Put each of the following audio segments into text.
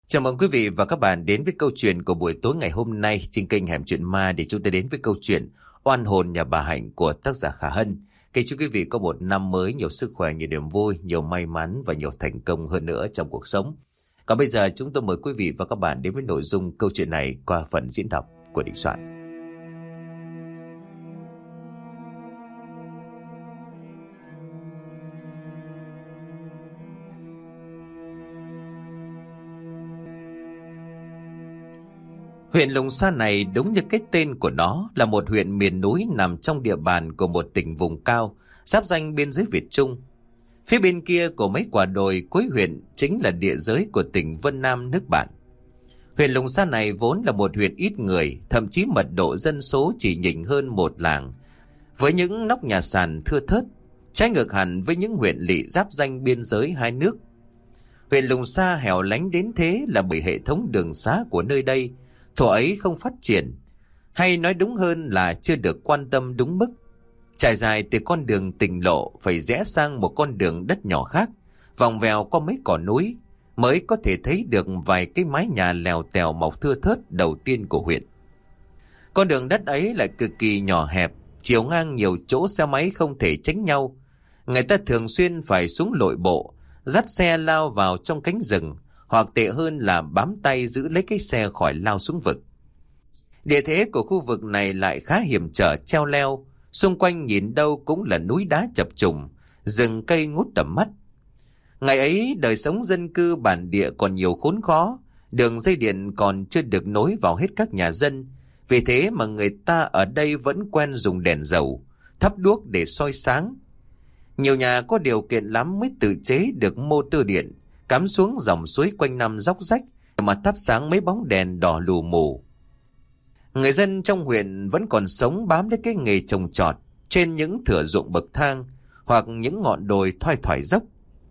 Chào mừng quý vị và các bạn đến với câu chuyện của buổi tối ngày hôm nay trên kênh Hẻm Chuyện Ma, để chúng ta đến với câu chuyện Oan hồn nhà bà Hạnh của tác giả Khả Hân. Kính chúc quý vị có một năm mới nhiều sức khỏe, nhiều niềm vui, nhiều may mắn và nhiều thành công hơn nữa trong cuộc sống. Còn bây giờ chúng tôi mời quý vị và các bạn đến với nội dung câu chuyện này qua phần diễn đọc của Định Soạn. Huyện Lùng Sa này đúng như cái tên của nó là một huyện miền núi nằm trong địa bàn của một tỉnh vùng cao, giáp ranh biên giới Việt Trung. Phía bên kia của mấy quả đồi cuối huyện chính là địa giới của tỉnh Vân Nam nước bạn. Huyện Lùng Sa này vốn là một huyện ít người, thậm chí mật độ dân số chỉ nhỉnh hơn một làng, với những nóc nhà sàn thưa thớt, trái ngược hẳn với những huyện lỵ giáp ranh biên giới hai nước. Huyện Lùng Sa hẻo lánh đến thế là bởi hệ thống đường xá của nơi đây thuở ấy không phát triển, hay nói đúng hơn là chưa được quan tâm đúng mức. Trải dài từ con đường tỉnh lộ phải rẽ sang một con đường đất nhỏ khác, vòng vèo qua mấy cỏ núi mới có thể thấy được vài cái mái nhà lèo tèo mọc thưa thớt đầu tiên của huyện. Con đường đất ấy lại cực kỳ nhỏ hẹp, chiều ngang nhiều chỗ xe máy không thể tránh nhau. Người ta thường xuyên phải xuống lội bộ, dắt xe lao vào trong cánh rừng, hoặc tệ hơn là bám tay giữ lấy cái xe khỏi lao xuống vực. Địa thế của khu vực này lại khá hiểm trở treo leo, xung quanh nhìn đâu cũng là núi đá chập trùng, rừng cây ngút tầm mắt. Ngày ấy đời sống dân cư bản địa còn nhiều khốn khó, đường dây điện còn chưa được nối vào hết các nhà dân, vì thế mà người ta ở đây vẫn quen dùng đèn dầu, thắp đuốc để soi sáng. Nhiều nhà có điều kiện lắm mới tự chế được motor điện, cắm xuống dòng suối quanh năm róc rách mà thắp sáng mấy bóng đèn đỏ lù mù. Người dân trong huyện vẫn còn sống bám lấy cái nghề trồng trọt trên những thửa ruộng bậc thang hoặc những ngọn đồi thoai thoải dốc.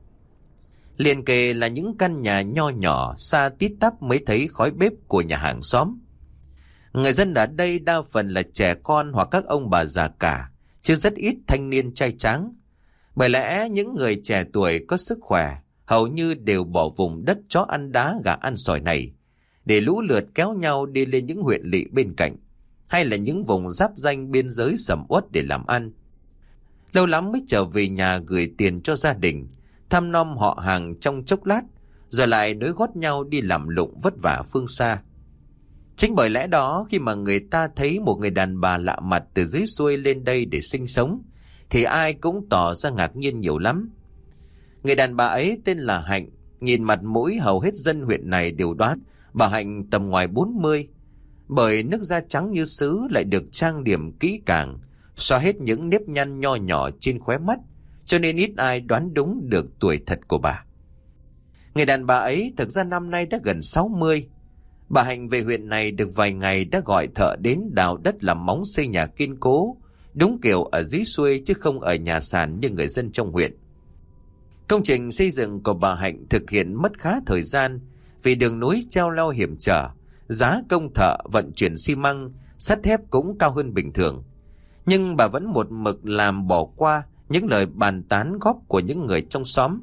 Liền kề là những căn nhà nho nhỏ, xa tít tắp mới thấy khói bếp của nhà hàng xóm. Người dân ở đây đa phần là trẻ con hoặc các ông bà già cả, chứ rất ít thanh niên trai tráng. Bởi lẽ những người trẻ tuổi có sức khỏe hầu như đều bỏ vùng đất chó ăn đá gà ăn sỏi này để lũ lượt kéo nhau đi lên những huyện lỵ bên cạnh, hay là những vùng giáp ranh biên giới sầm uất để làm ăn. Lâu lắm mới trở về nhà gửi tiền cho gia đình, thăm nom họ hàng trong chốc lát, rồi lại nối gót nhau đi làm lụng vất vả phương xa. Chính bởi lẽ đó, khi mà người ta thấy một người đàn bà lạ mặt từ dưới xuôi lên đây để sinh sống, thì ai cũng tỏ ra ngạc nhiên nhiều lắm. Người đàn bà ấy tên là Hạnh, nhìn mặt mũi hầu hết dân huyện này đều đoán bà Hạnh tầm ngoài 40, bởi nước da trắng như sứ lại được trang điểm kỹ càng, xóa hết những nếp nhăn nho nhỏ trên khóe mắt, cho nên ít ai đoán đúng được tuổi thật của bà. Người đàn bà ấy thực ra năm nay đã gần 60. Bà Hạnh về huyện này được vài ngày đã gọi thợ đến đào đất làm móng xây nhà kiên cố, đúng kiểu ở dưới xuôi chứ không ở nhà sàn như người dân trong huyện. Công trình xây dựng của bà Hạnh thực hiện mất khá thời gian vì đường núi treo leo hiểm trở, giá công thợ vận chuyển xi măng, sắt thép cũng cao hơn bình thường. Nhưng bà vẫn một mực làm bỏ qua những lời bàn tán góp của những người trong xóm.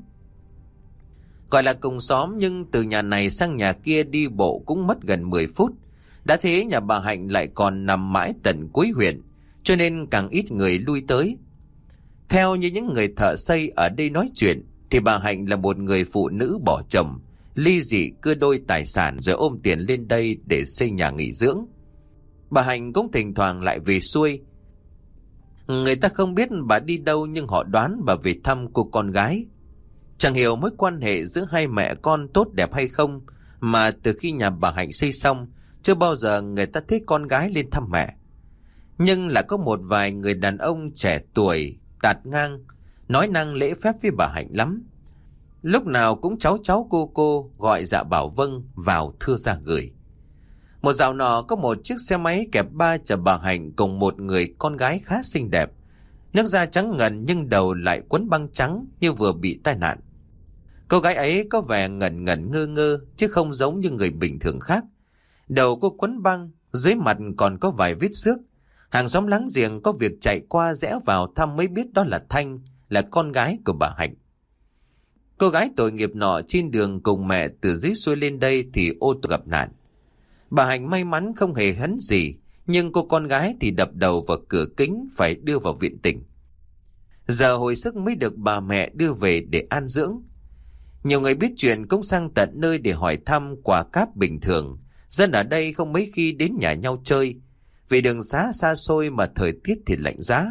Gọi là cùng xóm nhưng từ nhà này sang nhà kia đi bộ cũng mất gần 10 phút. Đã thế nhà bà Hạnh lại còn nằm mãi tận cuối huyện, cho nên càng ít người lui tới. Theo như những người thợ xây ở đây nói chuyện, thì bà Hạnh là một người phụ nữ bỏ chồng, ly dị cưa đôi tài sản rồi ôm tiền lên đây để xây nhà nghỉ dưỡng. Bà Hạnh cũng thỉnh thoảng lại về xuôi. Người ta không biết bà đi đâu nhưng họ đoán bà về thăm cô con gái. Chẳng hiểu mối quan hệ giữa hai mẹ con tốt đẹp hay không, mà từ khi nhà bà Hạnh xây xong, chưa bao giờ người ta thấy con gái lên thăm mẹ. Nhưng lại có một vài người đàn ông trẻ tuổi, tạt ngang, nói năng lễ phép với bà Hạnh lắm. Lúc nào cũng cháu cháu cô gọi dạ bảo vâng vào thưa ra gửi. Một dạo nọ có một chiếc xe máy kẹp ba chở bà Hạnh cùng một người con gái khá xinh đẹp. Nước da trắng ngần nhưng đầu lại quấn băng trắng như vừa bị tai nạn. Cô gái ấy có vẻ ngẩn ngẩn ngơ ngơ chứ không giống như người bình thường khác. Đầu cô quấn băng, dưới mặt còn có vài vết xước. Hàng xóm láng giềng có việc chạy qua rẽ vào thăm mới biết đó là Thanh, là con gái của bà Hạnh. Cô gái tội nghiệp nọ trên đường cùng mẹ từ dưới xuôi lên đây thì ô tô gặp nạn. Bà Hạnh may mắn không hề hấn gì, nhưng cô con gái thì đập đầu vào cửa kính phải đưa vào viện tỉnh. Giờ hồi sức mới được bà mẹ đưa về để an dưỡng. Nhiều người biết chuyện cũng sang tận nơi để hỏi thăm quả cáp bình thường. Dân ở đây không mấy khi đến nhà nhau chơi, vì đường xá xa xôi mà thời tiết thì lạnh giá.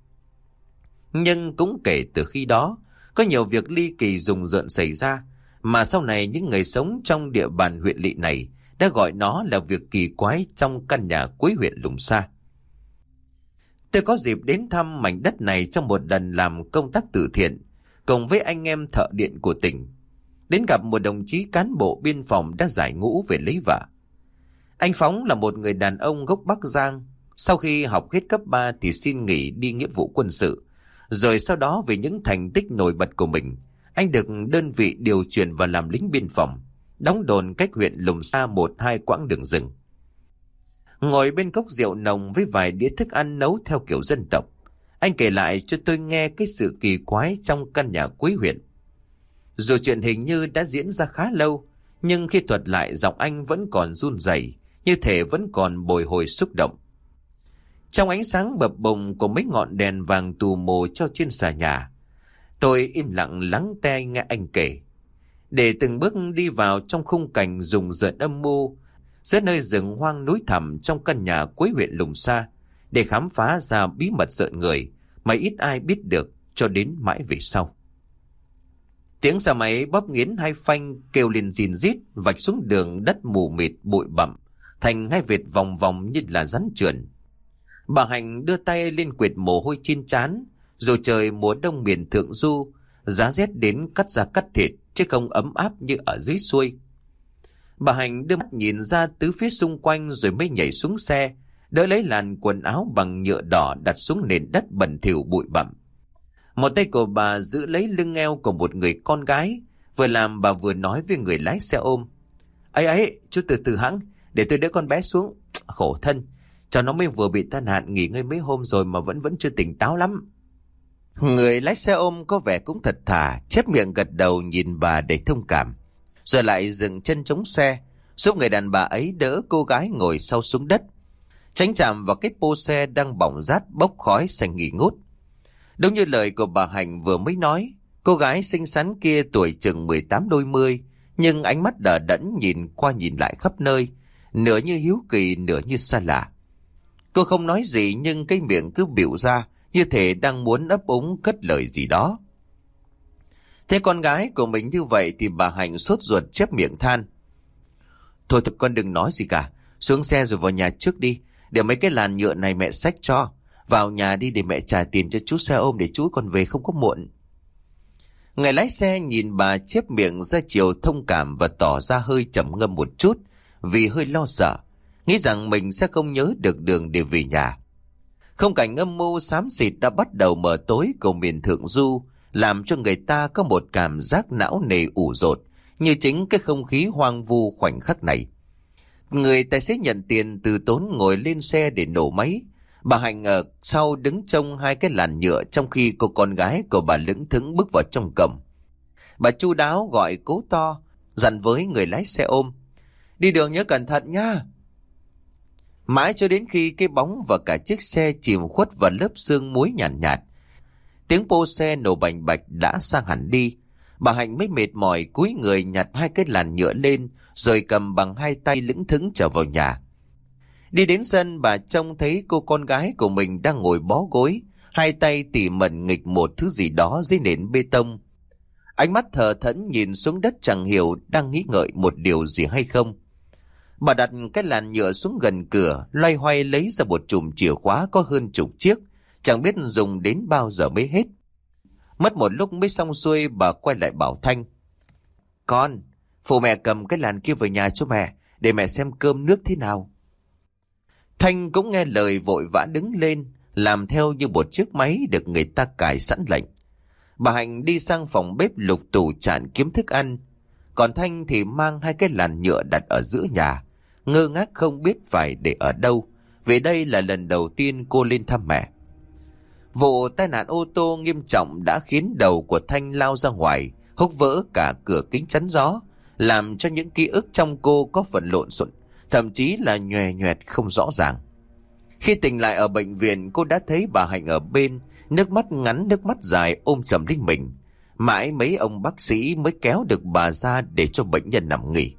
Nhưng cũng kể từ khi đó, có nhiều việc ly kỳ rùng rợn xảy ra, mà sau này những người sống trong địa bàn huyện lỵ này đã gọi nó là việc kỳ quái trong căn nhà cuối huyện Lùng Sa. Tôi có dịp đến thăm mảnh đất này trong một lần làm công tác từ thiện, cùng với anh em thợ điện của tỉnh. Đến gặp một đồng chí cán bộ biên phòng đã giải ngũ về lấy vợ. Anh Phóng là một người đàn ông gốc Bắc Giang. Sau khi học hết cấp 3 thì xin nghỉ đi nghĩa vụ quân sự. Rồi sau đó vì những thành tích nổi bật của mình, anh được đơn vị điều chuyển vào làm lính biên phòng, đóng đồn cách huyện Lùng Sa 1-2 quãng đường rừng. Ngồi bên cốc rượu nồng với vài đĩa thức ăn nấu theo kiểu dân tộc, anh kể lại cho tôi nghe cái sự kỳ quái trong căn nhà cuối huyện. Dù chuyện hình như đã diễn ra khá lâu, nhưng khi thuật lại giọng anh vẫn còn run rẩy, như thể vẫn còn bồi hồi xúc động. Trong ánh sáng bập bùng của mấy ngọn đèn vàng tù mù treo trên xà nhà, tôi im lặng lắng tai nghe anh kể, để từng bước đi vào trong khung cảnh rùng rợn âm mưu giữa nơi rừng hoang núi thẳm trong căn nhà cuối huyện Lùng Sa, để khám phá ra bí mật rợn người mà ít ai biết được cho đến mãi về sau. Tiếng xe máy bóp nghiến hai phanh kêu lên rìn rít, vạch xuống đường đất mù mịt bụi bặm thành hai vệt vòng vòng như là rắn trườn. Bà Hạnh đưa tay lên quệt mồ hôi trên trán. Dù trời mùa đông miền Thượng Du, giá rét đến cắt da cắt thịt, chứ không ấm áp như ở dưới xuôi. Bà Hạnh đưa mắt nhìn ra tứ phía xung quanh rồi mới nhảy xuống xe, đỡ lấy làn quần áo bằng nhựa đỏ đặt xuống nền đất bẩn thỉu bụi bặm. Một tay của bà giữ lấy lưng eo của một người con gái, vừa làm bà vừa nói với người lái xe ôm: ấy, chú từ từ hẵng, để tôi đỡ con bé xuống. Khổ thân, cháu nó mới vừa bị tai nạn, nghỉ ngơi mấy hôm rồi mà vẫn chưa tỉnh táo lắm. Người lái xe ôm có vẻ cũng thật thà, chép miệng gật đầu nhìn bà để thông cảm, rồi lại dừng chân chống xe, giúp người đàn bà ấy đỡ cô gái ngồi sau xuống đất, tránh chạm vào cái pô xe đang bỏng rát bốc khói xanh nghi ngút. Đúng như lời của bà Hạnh vừa mới nói, cô gái xinh xắn kia tuổi chừng 18 đôi mươi, nhưng ánh mắt đờ đẫn nhìn qua nhìn lại khắp nơi, nửa như hiếu kỳ nửa như xa lạ. Cô không nói gì nhưng cái miệng cứ bịu ra, như thể đang muốn ấp úng cất lời gì đó. Thế con gái của mình như vậy thì bà Hạnh sốt ruột chép miệng than: Thôi con đừng nói gì cả, xuống xe rồi vào nhà trước đi, để mấy cái làn nhựa này mẹ xách cho. Vào nhà đi để mẹ trả tiền cho chú xe ôm để chú còn về không có muộn. Người lái xe nhìn bà chép miệng ra chiều thông cảm và tỏ ra hơi trầm ngâm một chút, vì hơi lo sợ, nghĩ rằng mình sẽ không nhớ được đường để về nhà. Không cảnh âm mưu xám xịt đã bắt đầu mờ tối của miền Thượng Du, làm cho người ta có một cảm giác não nề ủ rột, như chính cái không khí hoang vu khoảnh khắc này. Người tài xế nhận tiền từ tốn ngồi lên xe để nổ máy. Bà Hạnh ở sau đứng trông hai cái làn nhựa, trong khi cô con gái của bà lững thững bước vào trong cổng. Bà chu đáo gọi cố to, dặn với người lái xe ôm: Đi đường nhớ cẩn thận nha. Mãi cho đến khi cái bóng và cả chiếc xe chìm khuất vào lớp sương muối nhàn nhạt, tiếng pô xe nổ bành bạch đã sang hẳn đi. Bà Hạnh mới mệt mỏi cúi người nhặt hai cái làn nhựa lên, rồi cầm bằng hai tay lững thững trở vào nhà. Đi đến sân, bà trông thấy cô con gái của mình đang ngồi bó gối, hai tay tỉ mẩn nghịch một thứ gì đó dưới nền bê tông. Ánh mắt thờ thẫn nhìn xuống đất, chẳng hiểu đang nghĩ ngợi một điều gì hay không. Bà đặt cái làn nhựa xuống gần cửa, loay hoay lấy ra một chùm chìa khóa có hơn chục chiếc, chẳng biết dùng đến bao giờ mới hết. Mất một lúc mới xong xuôi, bà quay lại bảo Thanh: Con, phụ mẹ cầm cái làn kia về nhà cho mẹ, để mẹ xem cơm nước thế nào. Thanh cũng nghe lời vội vã đứng lên, làm theo như một chiếc máy được người ta cài sẵn lệnh. Bà Hạnh đi sang phòng bếp lục tủ chạn kiếm thức ăn, còn Thanh thì mang hai cái làn nhựa đặt ở giữa nhà, ngơ ngác không biết phải để ở đâu, vì đây là lần đầu tiên cô lên thăm mẹ. Vụ tai nạn ô tô nghiêm trọng đã khiến đầu của Thanh lao ra ngoài, húc vỡ cả cửa kính chắn gió, làm cho những ký ức trong cô có phần lộn xộn, thậm chí là nhòe nhoẹt không rõ ràng. Khi tỉnh lại ở bệnh viện, cô đã thấy bà Hạnh ở bên, nước mắt ngắn nước mắt dài ôm chầm lấy mình. Mãi mấy ông bác sĩ mới kéo được bà ra để cho bệnh nhân nằm nghỉ.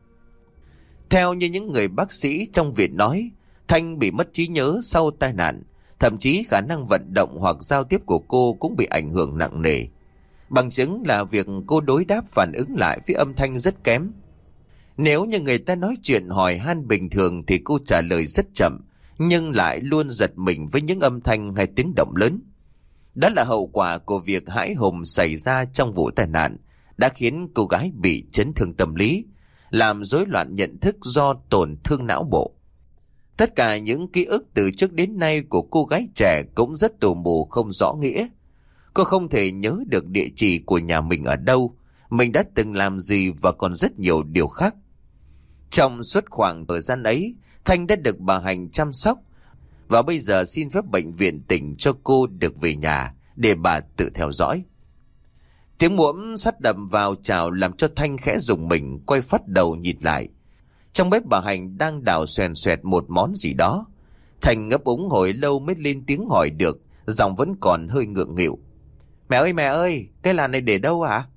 Theo như những người bác sĩ trong viện nói, Thanh bị mất trí nhớ sau tai nạn, thậm chí khả năng vận động hoặc giao tiếp của cô cũng bị ảnh hưởng nặng nề. Bằng chứng là việc cô đối đáp phản ứng lại với âm thanh rất kém. Nếu như người ta nói chuyện hỏi han bình thường thì cô trả lời rất chậm, nhưng lại luôn giật mình với những âm thanh hay tiếng động lớn. Đó là hậu quả của việc hãi hùng xảy ra trong vụ tai nạn, đã khiến cô gái bị chấn thương tâm lý, làm rối loạn nhận thức do tổn thương não bộ. Tất cả những ký ức từ trước đến nay của cô gái trẻ cũng rất tù mù không rõ nghĩa. Cô không thể nhớ được địa chỉ của nhà mình ở đâu, mình đã từng làm gì và còn rất nhiều điều khác. Trong suốt khoảng thời gian ấy, Thanh đã được bà Hạnh chăm sóc, và bây giờ xin phép bệnh viện tỉnh cho cô được về nhà để bà tự theo dõi. Tiếng muỗng sắt đập vào chảo làm cho Thanh khẽ rùng mình, quay phát đầu nhìn lại. Trong bếp bà Hạnh đang đảo xoèn xoẹt một món gì đó. Thanh ngấp úng hồi lâu mới lên tiếng hỏi được, giọng vẫn còn hơi ngượng nghịu. Mẹ ơi, cái làn này để đâu hả?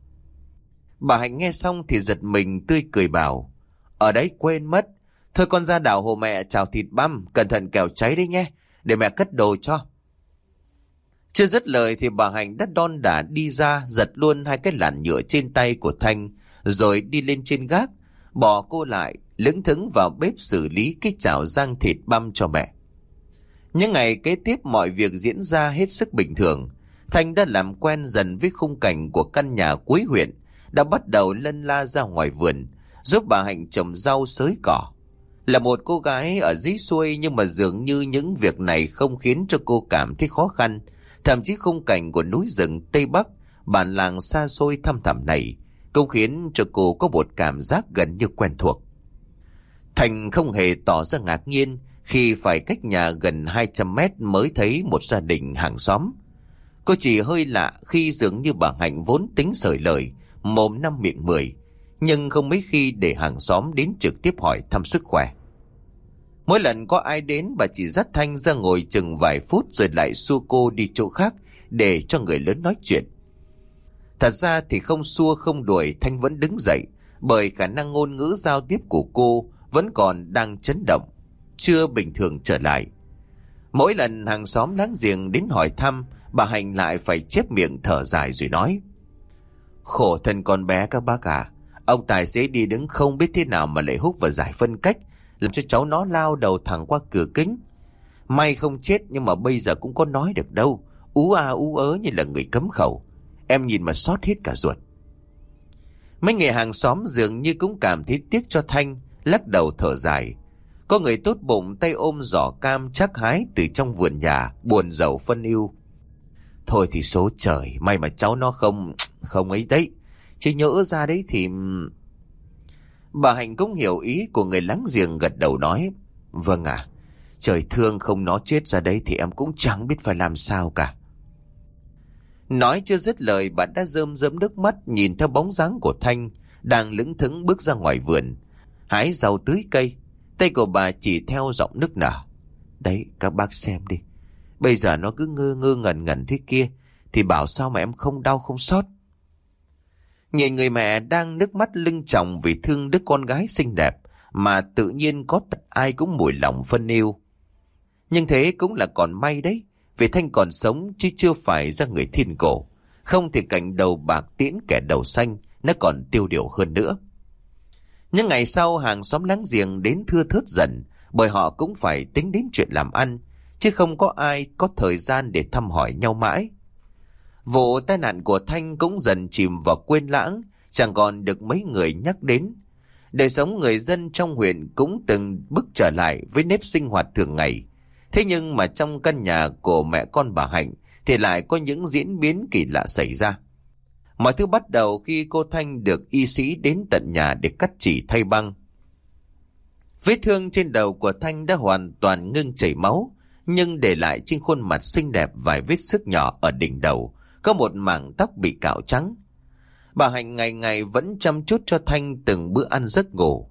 Bà Hạnh nghe xong thì giật mình, tươi cười bảo, ở đấy quên mất. Thôi con ra đảo hộ mẹ chảo thịt băm, cẩn thận kẻo cháy đấy nhé, để mẹ cất đồ cho. Chưa dứt lời thì bà Hạnh đã đon đả đi ra, giật luôn hai cái làn nhựa trên tay của Thanh, rồi đi lên trên gác, bỏ cô lại, lững thững vào bếp xử lý cái chảo rang thịt băm cho mẹ. Những ngày kế tiếp mọi việc diễn ra hết sức bình thường. Thanh đã làm quen dần với khung cảnh của căn nhà cuối huyện, đã bắt đầu lân la ra ngoài vườn, giúp bà Hạnh trồng rau xới cỏ. Là một cô gái ở dưới xuôi, nhưng mà dường như những việc này không khiến cho cô cảm thấy khó khăn. Thậm chí khung cảnh của núi rừng Tây Bắc, bản làng xa xôi thăm thẳm này cũng khiến cho cô có một cảm giác gần như quen thuộc. Thành không hề tỏ ra ngạc nhiên khi phải cách nhà gần 200 mét mới thấy một gia đình hàng xóm. Cô chỉ hơi lạ khi dường như bà Hạnh vốn tính sởi lời, mồm năm miệng mười, nhưng không mấy khi để hàng xóm đến trực tiếp hỏi thăm sức khỏe. Mỗi lần có ai đến, bà chỉ dắt Thanh ra ngồi chừng vài phút rồi lại xua cô đi chỗ khác để cho người lớn nói chuyện. Thật ra thì không xua không đuổi, Thanh vẫn đứng dậy, bởi khả năng ngôn ngữ giao tiếp của cô vẫn còn đang chấn động, chưa bình thường trở lại. Mỗi lần hàng xóm láng giềng đến hỏi thăm, bà Hạnh lại phải chép miệng thở dài rồi nói, khổ thân con bé các bác à, ông tài xế đi đứng không biết thế nào mà lại húc vào giải phân cách, làm cho cháu nó lao đầu thẳng qua cửa kính. May không chết, nhưng mà bây giờ cũng có nói được đâu, ú a ú ớ như là người cấm khẩu. Em nhìn mà xót hết cả ruột. Mấy người hàng xóm dường như cũng cảm thấy tiếc cho Thanh, lắc đầu thở dài. Có người tốt bụng tay ôm giỏ cam chắc hái từ trong vườn nhà, buồn rầu phân ưu. Thôi thì số trời, may mà cháu nó không ấy đấy, chứ nhỡ ra đấy thì... Bà Hạnh cũng hiểu ý của người láng giềng, gật đầu nói, vâng ạ, trời thương không nó chết ra đấy thì em cũng chẳng biết phải làm sao cả. Nói chưa dứt lời, bà đã rơm rớm nước mắt nhìn theo bóng dáng của Thanh đang lững thững bước ra ngoài vườn hái rau tưới cây. Tay của bà chỉ theo giọng nức nở. Đấy, các bác xem đi, bây giờ nó cứ ngơ ngơ ngẩn ngẩn thế kia thì bảo sao mà em không đau không xót. Nhìn người mẹ đang nước mắt lưng tròng vì thương đứa con gái xinh đẹp mà tự nhiên có tật ai cũng mủi lòng phân yêu. Nhưng thế cũng là còn may đấy, vì Thanh còn sống chứ chưa phải ra người thiên cổ. Không thì cảnh đầu bạc tiễn kẻ đầu xanh, nó còn tiêu điều hơn nữa. Những ngày sau, hàng xóm láng giềng đến thưa thớt dần, bởi họ cũng phải tính đến chuyện làm ăn, chứ không có ai có thời gian để thăm hỏi nhau mãi. Vụ tai nạn của Thanh cũng dần chìm vào quên lãng, chẳng còn được mấy người nhắc đến. Đời sống người dân trong huyện cũng từng bước trở lại với nếp sinh hoạt thường ngày. Thế nhưng mà trong căn nhà của mẹ con bà Hạnh thì lại có những diễn biến kỳ lạ xảy ra. Mọi thứ bắt đầu khi cô Thanh được y sĩ đến tận nhà để cắt chỉ thay băng. Vết thương trên đầu của Thanh đã hoàn toàn ngưng chảy máu, nhưng để lại trên khuôn mặt xinh đẹp vài vết xước nhỏ ở đỉnh đầu, có một mảng tóc bị cạo trắng. Bà Hạnh ngày ngày vẫn chăm chút cho Thanh từng bữa ăn giấc ngủ.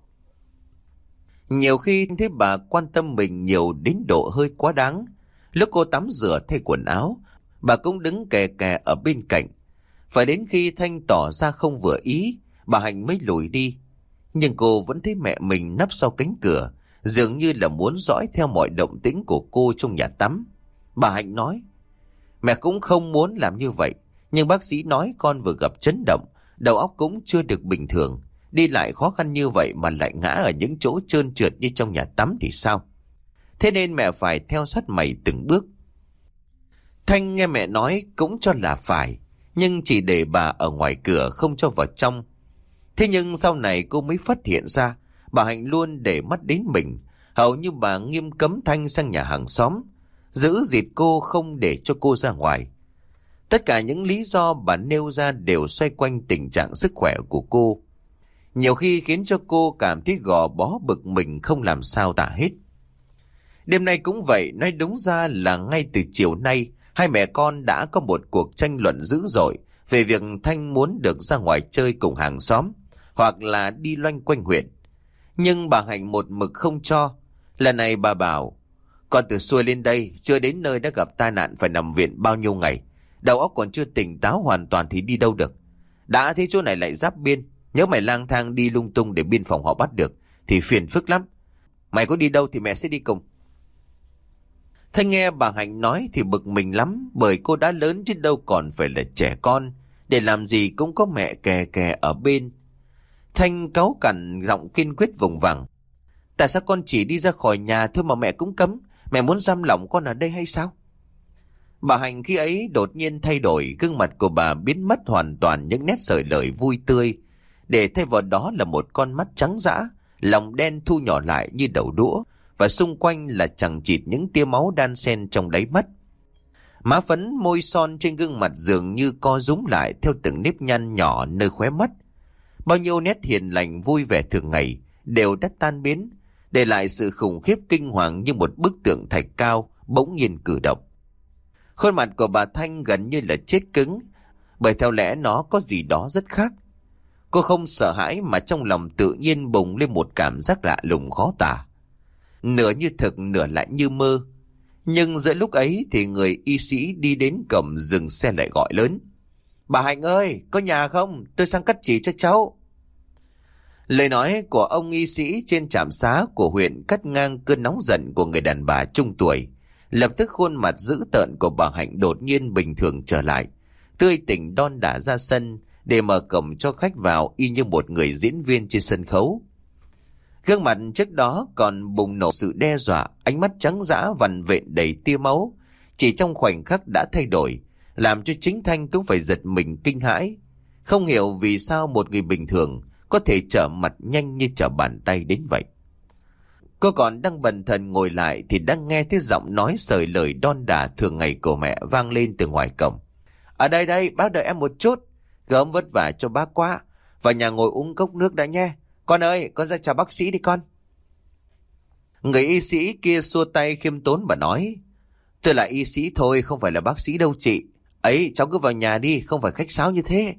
Nhiều khi thấy bà quan tâm mình nhiều đến độ hơi quá đáng. Lúc cô tắm rửa thay quần áo, bà cũng đứng kè kè ở bên cạnh. Phải đến khi Thanh tỏ ra không vừa ý, bà Hạnh mới lùi đi. Nhưng cô vẫn thấy mẹ mình nấp sau cánh cửa, dường như là muốn dõi theo mọi động tĩnh của cô trong nhà tắm. Bà Hạnh nói, mẹ cũng không muốn làm như vậy, nhưng bác sĩ nói con vừa gặp chấn động, đầu óc cũng chưa được bình thường. Đi lại khó khăn như vậy mà lại ngã ở những chỗ trơn trượt như trong nhà tắm thì sao? Thế nên mẹ phải theo sát mày từng bước. Thanh nghe mẹ nói cũng cho là phải, nhưng chỉ để bà ở ngoài cửa không cho vào trong. Thế nhưng sau này cô mới phát hiện ra bà Hạnh luôn để mắt đến mình. Hầu như bà nghiêm cấm Thanh sang nhà hàng xóm, giữ dịt cô không để cho cô ra ngoài. Tất cả những lý do bà nêu ra đều xoay quanh tình trạng sức khỏe của cô, nhiều khi khiến cho cô cảm thấy gò bó bực mình không làm sao tả hết. Đêm nay cũng vậy, nói đúng ra là ngay từ chiều nay, hai mẹ con đã có một cuộc tranh luận dữ dội về việc Thanh muốn được ra ngoài chơi cùng hàng xóm, hoặc là đi loanh quanh huyện. Nhưng bà Hạnh một mực không cho. Lần này bà bảo, con từ xuôi lên đây, chưa đến nơi đã gặp tai nạn phải nằm viện bao nhiêu ngày. Đầu óc còn chưa tỉnh táo hoàn toàn thì đi đâu được. Đã thế chỗ này lại giáp biên, nhớ mày lang thang đi lung tung để biên phòng họ bắt được thì phiền phức lắm. Mày có đi đâu thì mẹ sẽ đi cùng. Thanh nghe bà Hạnh nói thì bực mình lắm, bởi cô đã lớn chứ đâu còn phải là trẻ con, để làm gì cũng có mẹ kè kè ở bên. Thanh cáu cằn giọng kiên quyết vùng vằng, tại sao con chỉ đi ra khỏi nhà thôi mà mẹ cũng cấm? Mẹ muốn giam lỏng con ở đây hay sao? Bà Hạnh khi ấy đột nhiên thay đổi, gương mặt của bà biến mất hoàn toàn những nét sởi lời vui tươi, để thay vào đó là một con mắt trắng dã, lòng đen thu nhỏ lại như đầu đũa, và xung quanh là chằng chịt những tia máu đan xen trong đáy mắt. Má phấn môi son trên gương mặt dường như co rúm lại theo từng nếp nhăn nhỏ nơi khóe mắt. Bao nhiêu nét hiền lành vui vẻ thường ngày đều đã tan biến, để lại sự khủng khiếp kinh hoàng như một bức tượng thạch cao bỗng nhiên cử động. Khuôn mặt của bà Thanh gần như là chết cứng, bởi theo lẽ nó có gì đó rất khác. Cô không sợ hãi mà trong lòng tự nhiên bùng lên một cảm giác lạ lùng khó tả, nửa như thực nửa lại như mơ. Nhưng giữa lúc ấy thì người y sĩ đi đến cổng dừng xe lại gọi lớn, bà Hạnh ơi, có nhà không? Tôi sang cắt chỉ cho cháu. Lời nói của ông y sĩ trên trạm xá của huyện cắt ngang cơn nóng giận của người đàn bà trung tuổi. Lập tức khuôn mặt dữ tợn của bà Hạnh đột nhiên bình thường trở lại, tươi tỉnh đon đả ra sân để mở cổng cho khách vào y như một người diễn viên trên sân khấu. Gương mặt trước đó còn bùng nổ sự đe dọa, ánh mắt trắng dã vằn vện đầy tia máu, chỉ trong khoảnh khắc đã thay đổi, làm cho chính Thanh cũng phải giật mình kinh hãi. Không hiểu vì sao một người bình thường có thể trở mặt nhanh như trở bàn tay đến vậy. Cô còn đang bần thần ngồi lại thì đang nghe thấy giọng nói sởi lời đon đả thường ngày của mẹ vang lên từ ngoài cổng. Ở đây đây, bác đợi em một chút. Gớm vất vả cho bác quá. Vào nhà ngồi uống cốc nước đã nhé. Con ơi, con ra chào bác sĩ đi con. Người y sĩ kia xua tay khiêm tốn và nói, tôi là y sĩ thôi, không phải là bác sĩ đâu chị. Ấy, cháu cứ vào nhà đi, không phải khách sáo như thế.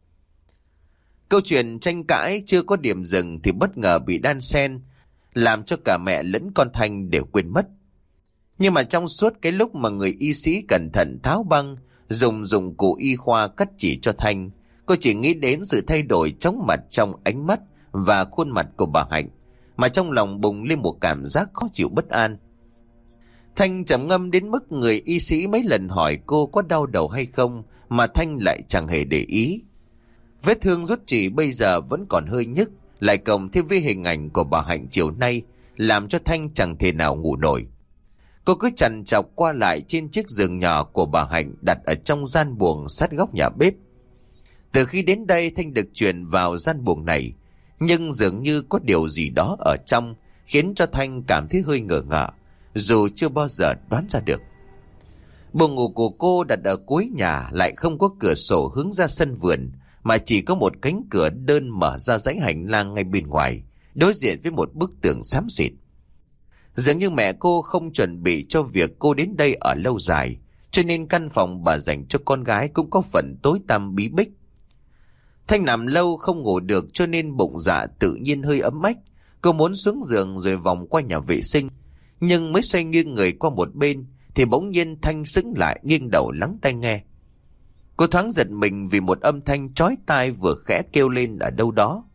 Câu chuyện tranh cãi chưa có điểm dừng thì bất ngờ bị đan xen, làm cho cả mẹ lẫn con Thanh đều quên mất. Nhưng mà trong suốt cái lúc mà người y sĩ cẩn thận tháo băng, dùng dụng cụ y khoa cắt chỉ cho Thanh, cô chỉ nghĩ đến sự thay đổi chóng mặt trong ánh mắt và khuôn mặt của bà Hạnh, mà trong lòng bùng lên một cảm giác khó chịu bất an. Thanh trầm ngâm đến mức người y sĩ mấy lần hỏi cô có đau đầu hay không mà Thanh lại chẳng hề để ý. Vết thương rút chỉ bây giờ vẫn còn hơi nhức, lại cộng thêm với hình ảnh của bà Hạnh chiều nay, làm cho Thanh chẳng thể nào ngủ nổi. Cô cứ trằn trọc qua lại trên chiếc giường nhỏ của bà Hạnh đặt ở trong gian buồng sát góc nhà bếp. Từ khi đến đây Thanh được chuyển vào gian buồng này, nhưng dường như có điều gì đó ở trong khiến cho Thanh cảm thấy hơi ngờ ngợ, dù chưa bao giờ đoán ra được. Buồng ngủ của cô đặt ở cuối nhà, lại không có cửa sổ hướng ra sân vườn, mà chỉ có một cánh cửa đơn mở ra dãy hành lang ngay bên ngoài, đối diện với một bức tường xám xịt. Dường như mẹ cô không chuẩn bị cho việc cô đến đây ở lâu dài, cho nên căn phòng bà dành cho con gái cũng có phần tối tăm bí bích. Thanh nằm lâu không ngủ được cho nên bụng dạ tự nhiên hơi ấm ách. Cô muốn xuống giường rồi vòng qua nhà vệ sinh. Nhưng mới xoay nghiêng người qua một bên thì bỗng nhiên Thanh sững lại, nghiêng đầu lắng tai nghe. Cô thoáng giật mình vì một âm thanh chói tai vừa khẽ kêu lên ở đâu đó.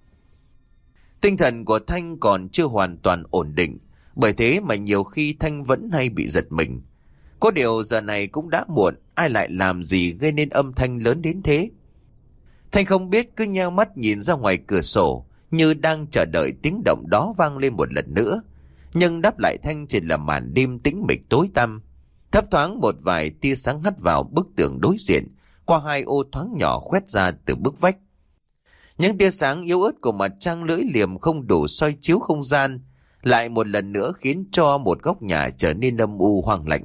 Tinh thần của Thanh còn chưa hoàn toàn ổn định, bởi thế mà nhiều khi Thanh vẫn hay bị giật mình. Có điều giờ này cũng đã muộn, ai lại làm gì gây nên âm thanh lớn đến thế? Thanh không biết, cứ nheo mắt nhìn ra ngoài cửa sổ như đang chờ đợi tiếng động đó vang lên một lần nữa. Nhưng đáp lại Thanh chỉ là màn đêm tĩnh mịch tối tăm. Thấp thoáng một vài tia sáng hắt vào bức tường đối diện qua hai ô thoáng nhỏ khoét ra từ bức vách. Những tia sáng yếu ớt của mặt trăng lưỡi liềm không đủ soi chiếu không gian, lại một lần nữa khiến cho một góc nhà trở nên âm u hoang lạnh.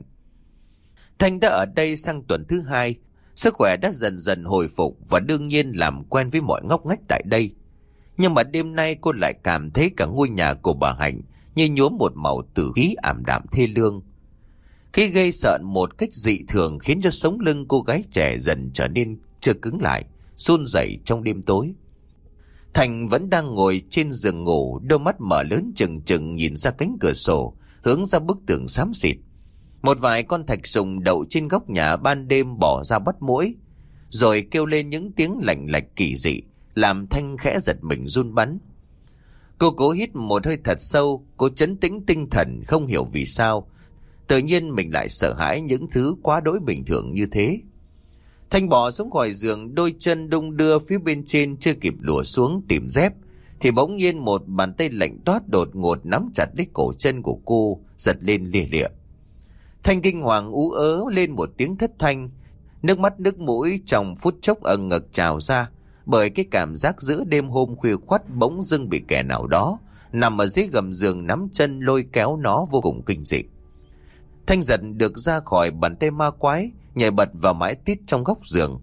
Thanh đã ở đây sang tuần thứ 2, sức khỏe đã dần dần hồi phục và đương nhiên làm quen với mọi ngóc ngách tại đây. Nhưng mà đêm nay cô lại cảm thấy cả ngôi nhà của bà Hạnh như nhuốm một màu tử khí ảm đạm thê lương. Cái gây sợ một cách dị thường khiến cho sống lưng cô gái trẻ dần trở nên trơ cứng lại, run rẩy trong đêm tối. Thành vẫn đang ngồi trên giường ngủ, đôi mắt mở lớn trừng trừng nhìn ra cánh cửa sổ, hướng ra bức tường xám xịt. Một vài con thạch sùng đậu trên góc nhà ban đêm bỏ ra bắt muỗi, rồi kêu lên những tiếng lạnh lạch kỳ dị, làm Thanh khẽ giật mình run bắn. Cô cố hít một hơi thật sâu, cô trấn tĩnh tinh thần, không hiểu vì sao tự nhiên mình lại sợ hãi những thứ quá đỗi bình thường như thế. Thanh bò xuống khỏi giường, đôi chân đung đưa phía bên trên chưa kịp lùa xuống tìm dép, thì bỗng nhiên một bàn tay lạnh toát đột ngột nắm chặt lấy cổ chân của cô, giật lên lia lịa. Thanh kinh hoàng ú ớ lên một tiếng thất thanh, nước mắt nước mũi trong phút chốc ẩn ngực trào ra, bởi cái cảm giác giữa đêm hôm khuya khoắt bỗng dưng bị kẻ nào đó nằm ở dưới gầm giường nắm chân lôi kéo nó vô cùng kinh dị. Thanh giật được ra khỏi bàn tay ma quái, nhảy bật vào mái tít trong góc giường.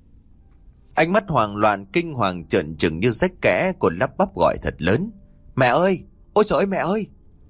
Ánh mắt hoảng loạn kinh hoàng trợn trừng như rách kẽ, cô lắp bắp gọi thật lớn: "Mẹ ơi! Ôi trời ơi mẹ ơi!"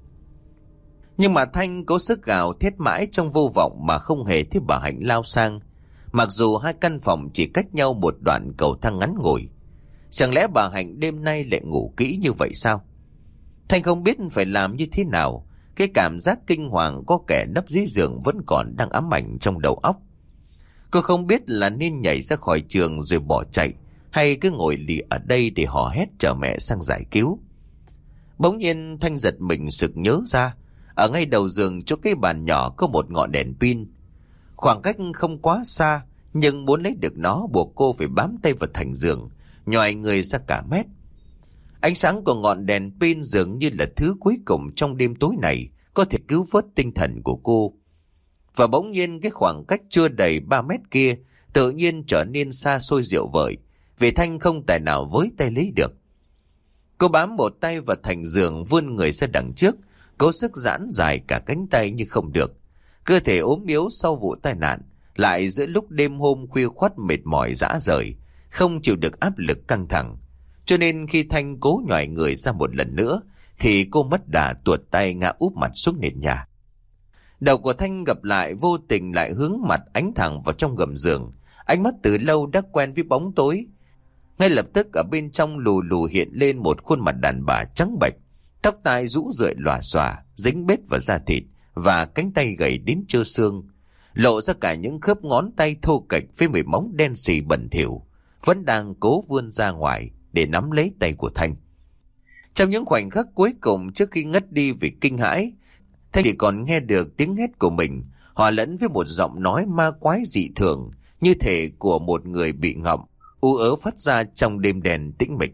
Nhưng mà Thanh cố sức gào thét mãi trong vô vọng mà không hề thấy bà Hạnh lao sang, mặc dù hai căn phòng chỉ cách nhau một đoạn cầu thang ngắn ngủi. Chẳng lẽ bà Hạnh đêm nay lại ngủ kỹ như vậy sao? Thanh không biết phải làm như thế nào. Cái cảm giác kinh hoàng có kẻ nấp dưới giường vẫn còn đang ám ảnh trong đầu óc. Cô không biết là nên nhảy ra khỏi giường rồi bỏ chạy, hay cứ ngồi lì ở đây để hò hét chờ mẹ sang giải cứu. Bỗng nhiên Thanh giật mình sực nhớ ra, ở ngay đầu giường chỗ cái bàn nhỏ có một ngọn đèn pin. Khoảng cách không quá xa, nhưng muốn lấy được nó buộc cô phải bám tay vào thành giường, nhoài người ra cả mét. Ánh sáng của ngọn đèn pin dường như là thứ cuối cùng trong đêm tối này có thể cứu vớt tinh thần của cô. Và bỗng nhiên cái khoảng cách chưa đầy 3 mét kia tự nhiên trở nên xa xôi diệu vời, vì Thanh không tài nào với tay lấy được. Cô bám một tay vào thành giường, vươn người ra đằng trước, cố sức giãn dài cả cánh tay nhưng không được. Cơ thể ốm yếu sau vụ tai nạn, lại giữa lúc đêm hôm khuya khoắt mệt mỏi rã rời, không chịu được áp lực căng thẳng. Cho nên khi Thanh cố nhoài người ra một lần nữa thì cô mất đà tuột tay ngã úp mặt xuống nền nhà. Đầu của Thanh gập lại, vô tình lại hướng mặt ánh thẳng vào trong gầm giường. Ánh mắt từ lâu đã quen với bóng tối. Ngay lập tức ở bên trong lù lù hiện lên một khuôn mặt đàn bà trắng bệch, tóc tai rũ rượi lòa xòa, dính bết vào da thịt và cánh tay gầy đến trơ xương, lộ ra cả những khớp ngón tay thô kệch với mười móng đen xì bẩn thỉu, vẫn đang cố vươn ra ngoài để nắm lấy tay của Thanh. Trong những khoảnh khắc cuối cùng trước khi ngất đi vì kinh hãi, Thanh chỉ còn nghe được tiếng hét của mình, hòa lẫn với một giọng nói ma quái dị thường, như thể của một người bị ngọng, u ớ phát ra trong đêm đèn tĩnh mịch.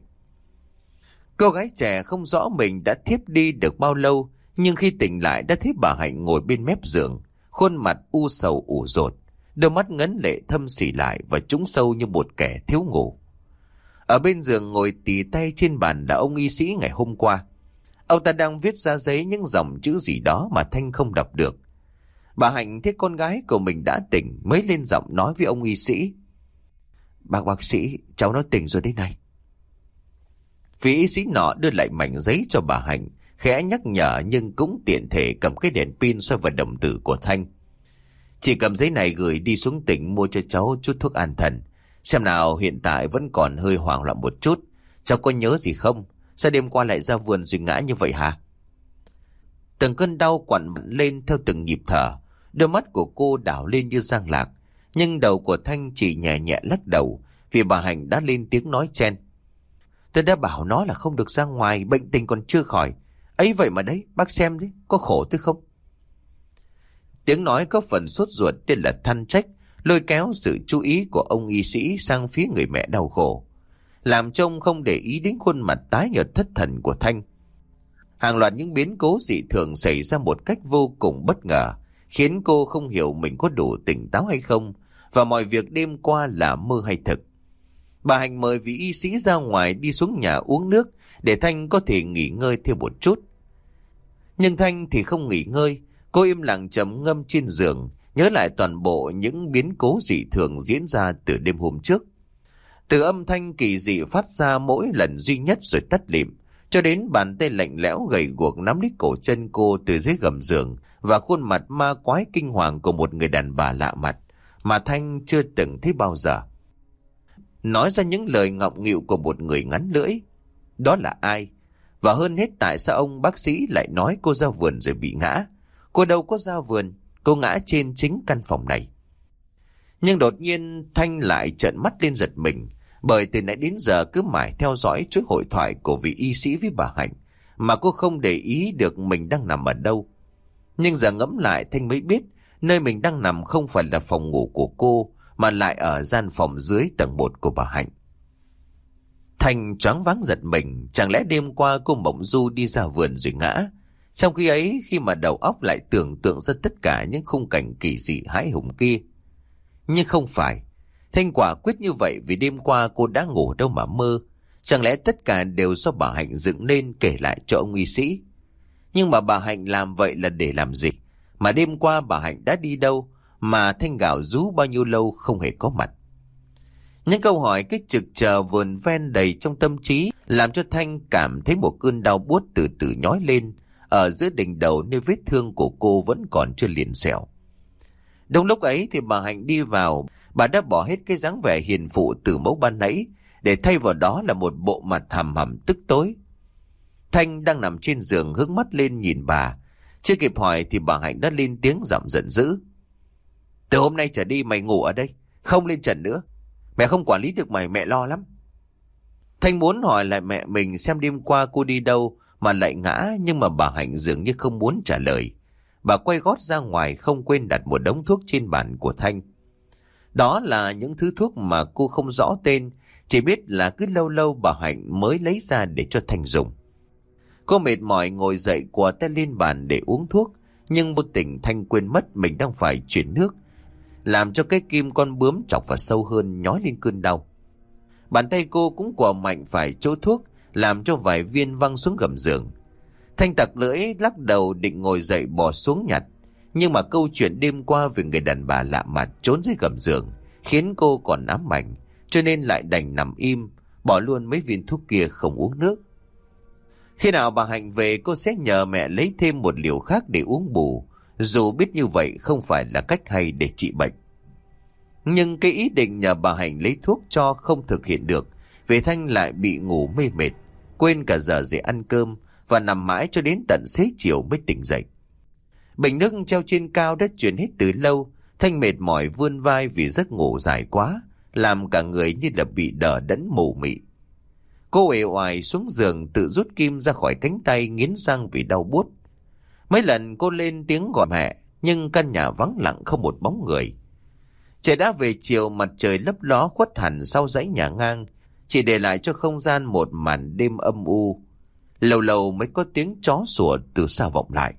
Cô gái trẻ không rõ mình đã thiếp đi được bao lâu, nhưng khi tỉnh lại đã thấy bà Hạnh ngồi bên mép giường, khuôn mặt u sầu ủ rột, đôi mắt ngấn lệ thâm xỉ lại và trũng sâu như một kẻ thiếu ngủ. Ở bên giường ngồi tì tay trên bàn là ông y sĩ ngày hôm qua. Ông ta đang viết ra giấy những dòng chữ gì đó mà Thanh không đọc được. Bà Hạnh thấy con gái của mình đã tỉnh mới lên giọng nói với ông y sĩ: Bác sĩ, cháu nó tỉnh rồi đấy này." Vị y sĩ nọ đưa lại mảnh giấy cho bà Hạnh, khẽ nhắc nhở nhưng cũng tiện thể cầm cái đèn pin soi vào đồng tử của Thanh. "Chị cầm giấy này gửi đi xuống tỉnh mua cho cháu chút thuốc an thần. Xem nào, hiện tại vẫn còn hơi hoảng loạn một chút. Cháu có nhớ gì không? Sao đêm qua lại ra vườn rồi ngã như vậy hả? Từng cơn đau quặn lên theo từng nhịp thở. Đôi mắt của cô đảo lên như giang lạc. Nhưng đầu của Thanh chỉ nhẹ nhẹ lắc đầu, vì bà Hạnh đã lên tiếng nói chen. Tôi đã bảo nó là không được ra ngoài, bệnh tình còn chưa khỏi. Ấy vậy mà đấy, bác xem đấy, có khổ tôi không? Tiếng nói có phần sốt ruột tên là than trách, lôi kéo sự chú ý của ông y sĩ sang phía người mẹ đau khổ, làm cho ông không để ý đến khuôn mặt tái nhợt thất thần của Thanh. Hàng loạt những biến cố dị thường xảy ra một cách vô cùng bất ngờ, khiến cô không hiểu mình có đủ tỉnh táo hay không, và mọi việc đêm qua là mơ hay thực. Bà Hạnh mời vị y sĩ ra ngoài đi xuống nhà uống nước để Thanh có thể nghỉ ngơi thêm một chút. Nhưng Thanh thì không nghỉ ngơi, cô im lặng trầm ngâm trên giường, nhớ lại toàn bộ những biến cố dị thường diễn ra từ đêm hôm trước. Từ âm thanh kỳ dị phát ra mỗi lần duy nhất rồi tắt lịm, cho đến bàn tay lạnh lẽo gầy guộc nắm lấy cổ chân cô từ dưới gầm giường, và khuôn mặt ma quái kinh hoàng của một người đàn bà lạ mặt mà Thanh chưa từng thấy bao giờ. Nói ra những lời ngọng nghịu của một người ngắn lưỡi. Đó là ai? Và hơn hết, tại sao ông bác sĩ lại nói cô ra vườn rồi bị ngã? Cô đâu có ra vườn, cô ngã trên chính căn phòng này. Nhưng đột nhiên Thanh lại trợn mắt lên giật mình, bởi từ nãy đến giờ cứ mãi theo dõi chuỗi hội thoại của vị y sĩ với bà Hạnh, mà cô không để ý được mình đang nằm ở đâu. Nhưng giờ ngẫm lại, Thanh mới biết nơi mình đang nằm không phải là phòng ngủ của cô, mà lại ở gian phòng dưới tầng 1 của bà Hạnh. Thanh choáng váng giật mình, chẳng lẽ đêm qua cô mộng du đi ra vườn rồi ngã? Trong khi ấy, khi mà đầu óc lại tưởng tượng ra tất cả những khung cảnh kỳ dị hãi hùng kia. Nhưng không phải. Thanh quả quyết như vậy vì đêm qua cô đã ngủ đâu mà mơ. Chẳng lẽ tất cả đều do bà Hạnh dựng lên kể lại cho ông y sĩ? Nhưng mà bà Hạnh làm vậy là để làm gì? Mà đêm qua bà Hạnh đã đi đâu mà Thanh gào rú bao nhiêu lâu không hề có mặt? Những câu hỏi cái trực chờ vườn ven đầy trong tâm trí làm cho Thanh cảm thấy một cơn đau buốt từ từ nhói lên ở giữa đỉnh đầu, nơi vết thương của cô vẫn còn chưa liền sẹo. Đúng lúc ấy thì bà Hạnh đi vào. Bà đã bỏ hết cái dáng vẻ hiền phụ từ mẫu ban nãy, để thay vào đó là một bộ mặt hầm hầm tức tối. Thanh đang nằm trên giường hướng mắt lên nhìn bà. Chưa kịp hỏi thì bà Hạnh đã lên tiếng giọng giận dữ. Từ hôm nay trở đi mày ngủ ở đây, không lên trần nữa. Mẹ không quản lý được mày, mẹ lo lắm. Thanh muốn hỏi lại mẹ mình xem đêm qua cô đi đâu mà lại ngã, nhưng mà bà Hạnh dường như không muốn trả lời. Bà quay gót ra ngoài, không quên đặt một đống thuốc trên bàn của Thanh. Đó là những thứ thuốc mà cô không rõ tên, chỉ biết là cứ lâu lâu bà Hạnh mới lấy ra để cho Thanh dùng. Cô mệt mỏi ngồi dậy quờ tay lên bàn để uống thuốc, nhưng vô tình Thanh quên mất mình đang phải chuyển nước, làm cho cái kim con bướm chọc vào sâu hơn, nhói lên cơn đau. Bàn tay cô cũng quờ mạnh phải chỗ thuốc, làm cho vài viên văng xuống gầm giường. Thanh tặc lưỡi lắc đầu định ngồi dậy bò xuống nhặt, nhưng mà câu chuyện đêm qua về người đàn bà lạ mặt trốn dưới gầm giường khiến cô còn ám ảnh, cho nên lại đành nằm im, bỏ luôn mấy viên thuốc kia không uống nước. Khi nào bà Hạnh về, cô sẽ nhờ mẹ lấy thêm một liều khác để uống bù, dù biết như vậy không phải là cách hay để trị bệnh. Nhưng cái ý định nhờ bà Hạnh lấy thuốc cho không thực hiện được, vì Thanh lại bị ngủ mê mệt, quên cả giờ dậy ăn cơm, và nằm mãi cho đến tận xế chiều mới tỉnh dậy. Bình nước treo trên cao đã chuyển hết từ lâu. Thanh mệt mỏi vươn vai vì giấc ngủ dài quá, làm cả người như là bị đờ đẫn mù mị. Cô uể oải xuống giường, tự rút kim ra khỏi cánh tay, nghiến răng vì đau buốt. Mấy lần cô lên tiếng gọi mẹ, nhưng căn nhà vắng lặng không một bóng người. Trời đã về chiều, mặt trời lấp ló khuất hẳn sau dãy nhà ngang, chỉ để lại cho không gian một màn đêm âm u. Lâu lâu mới có tiếng chó sủa từ xa vọng lại.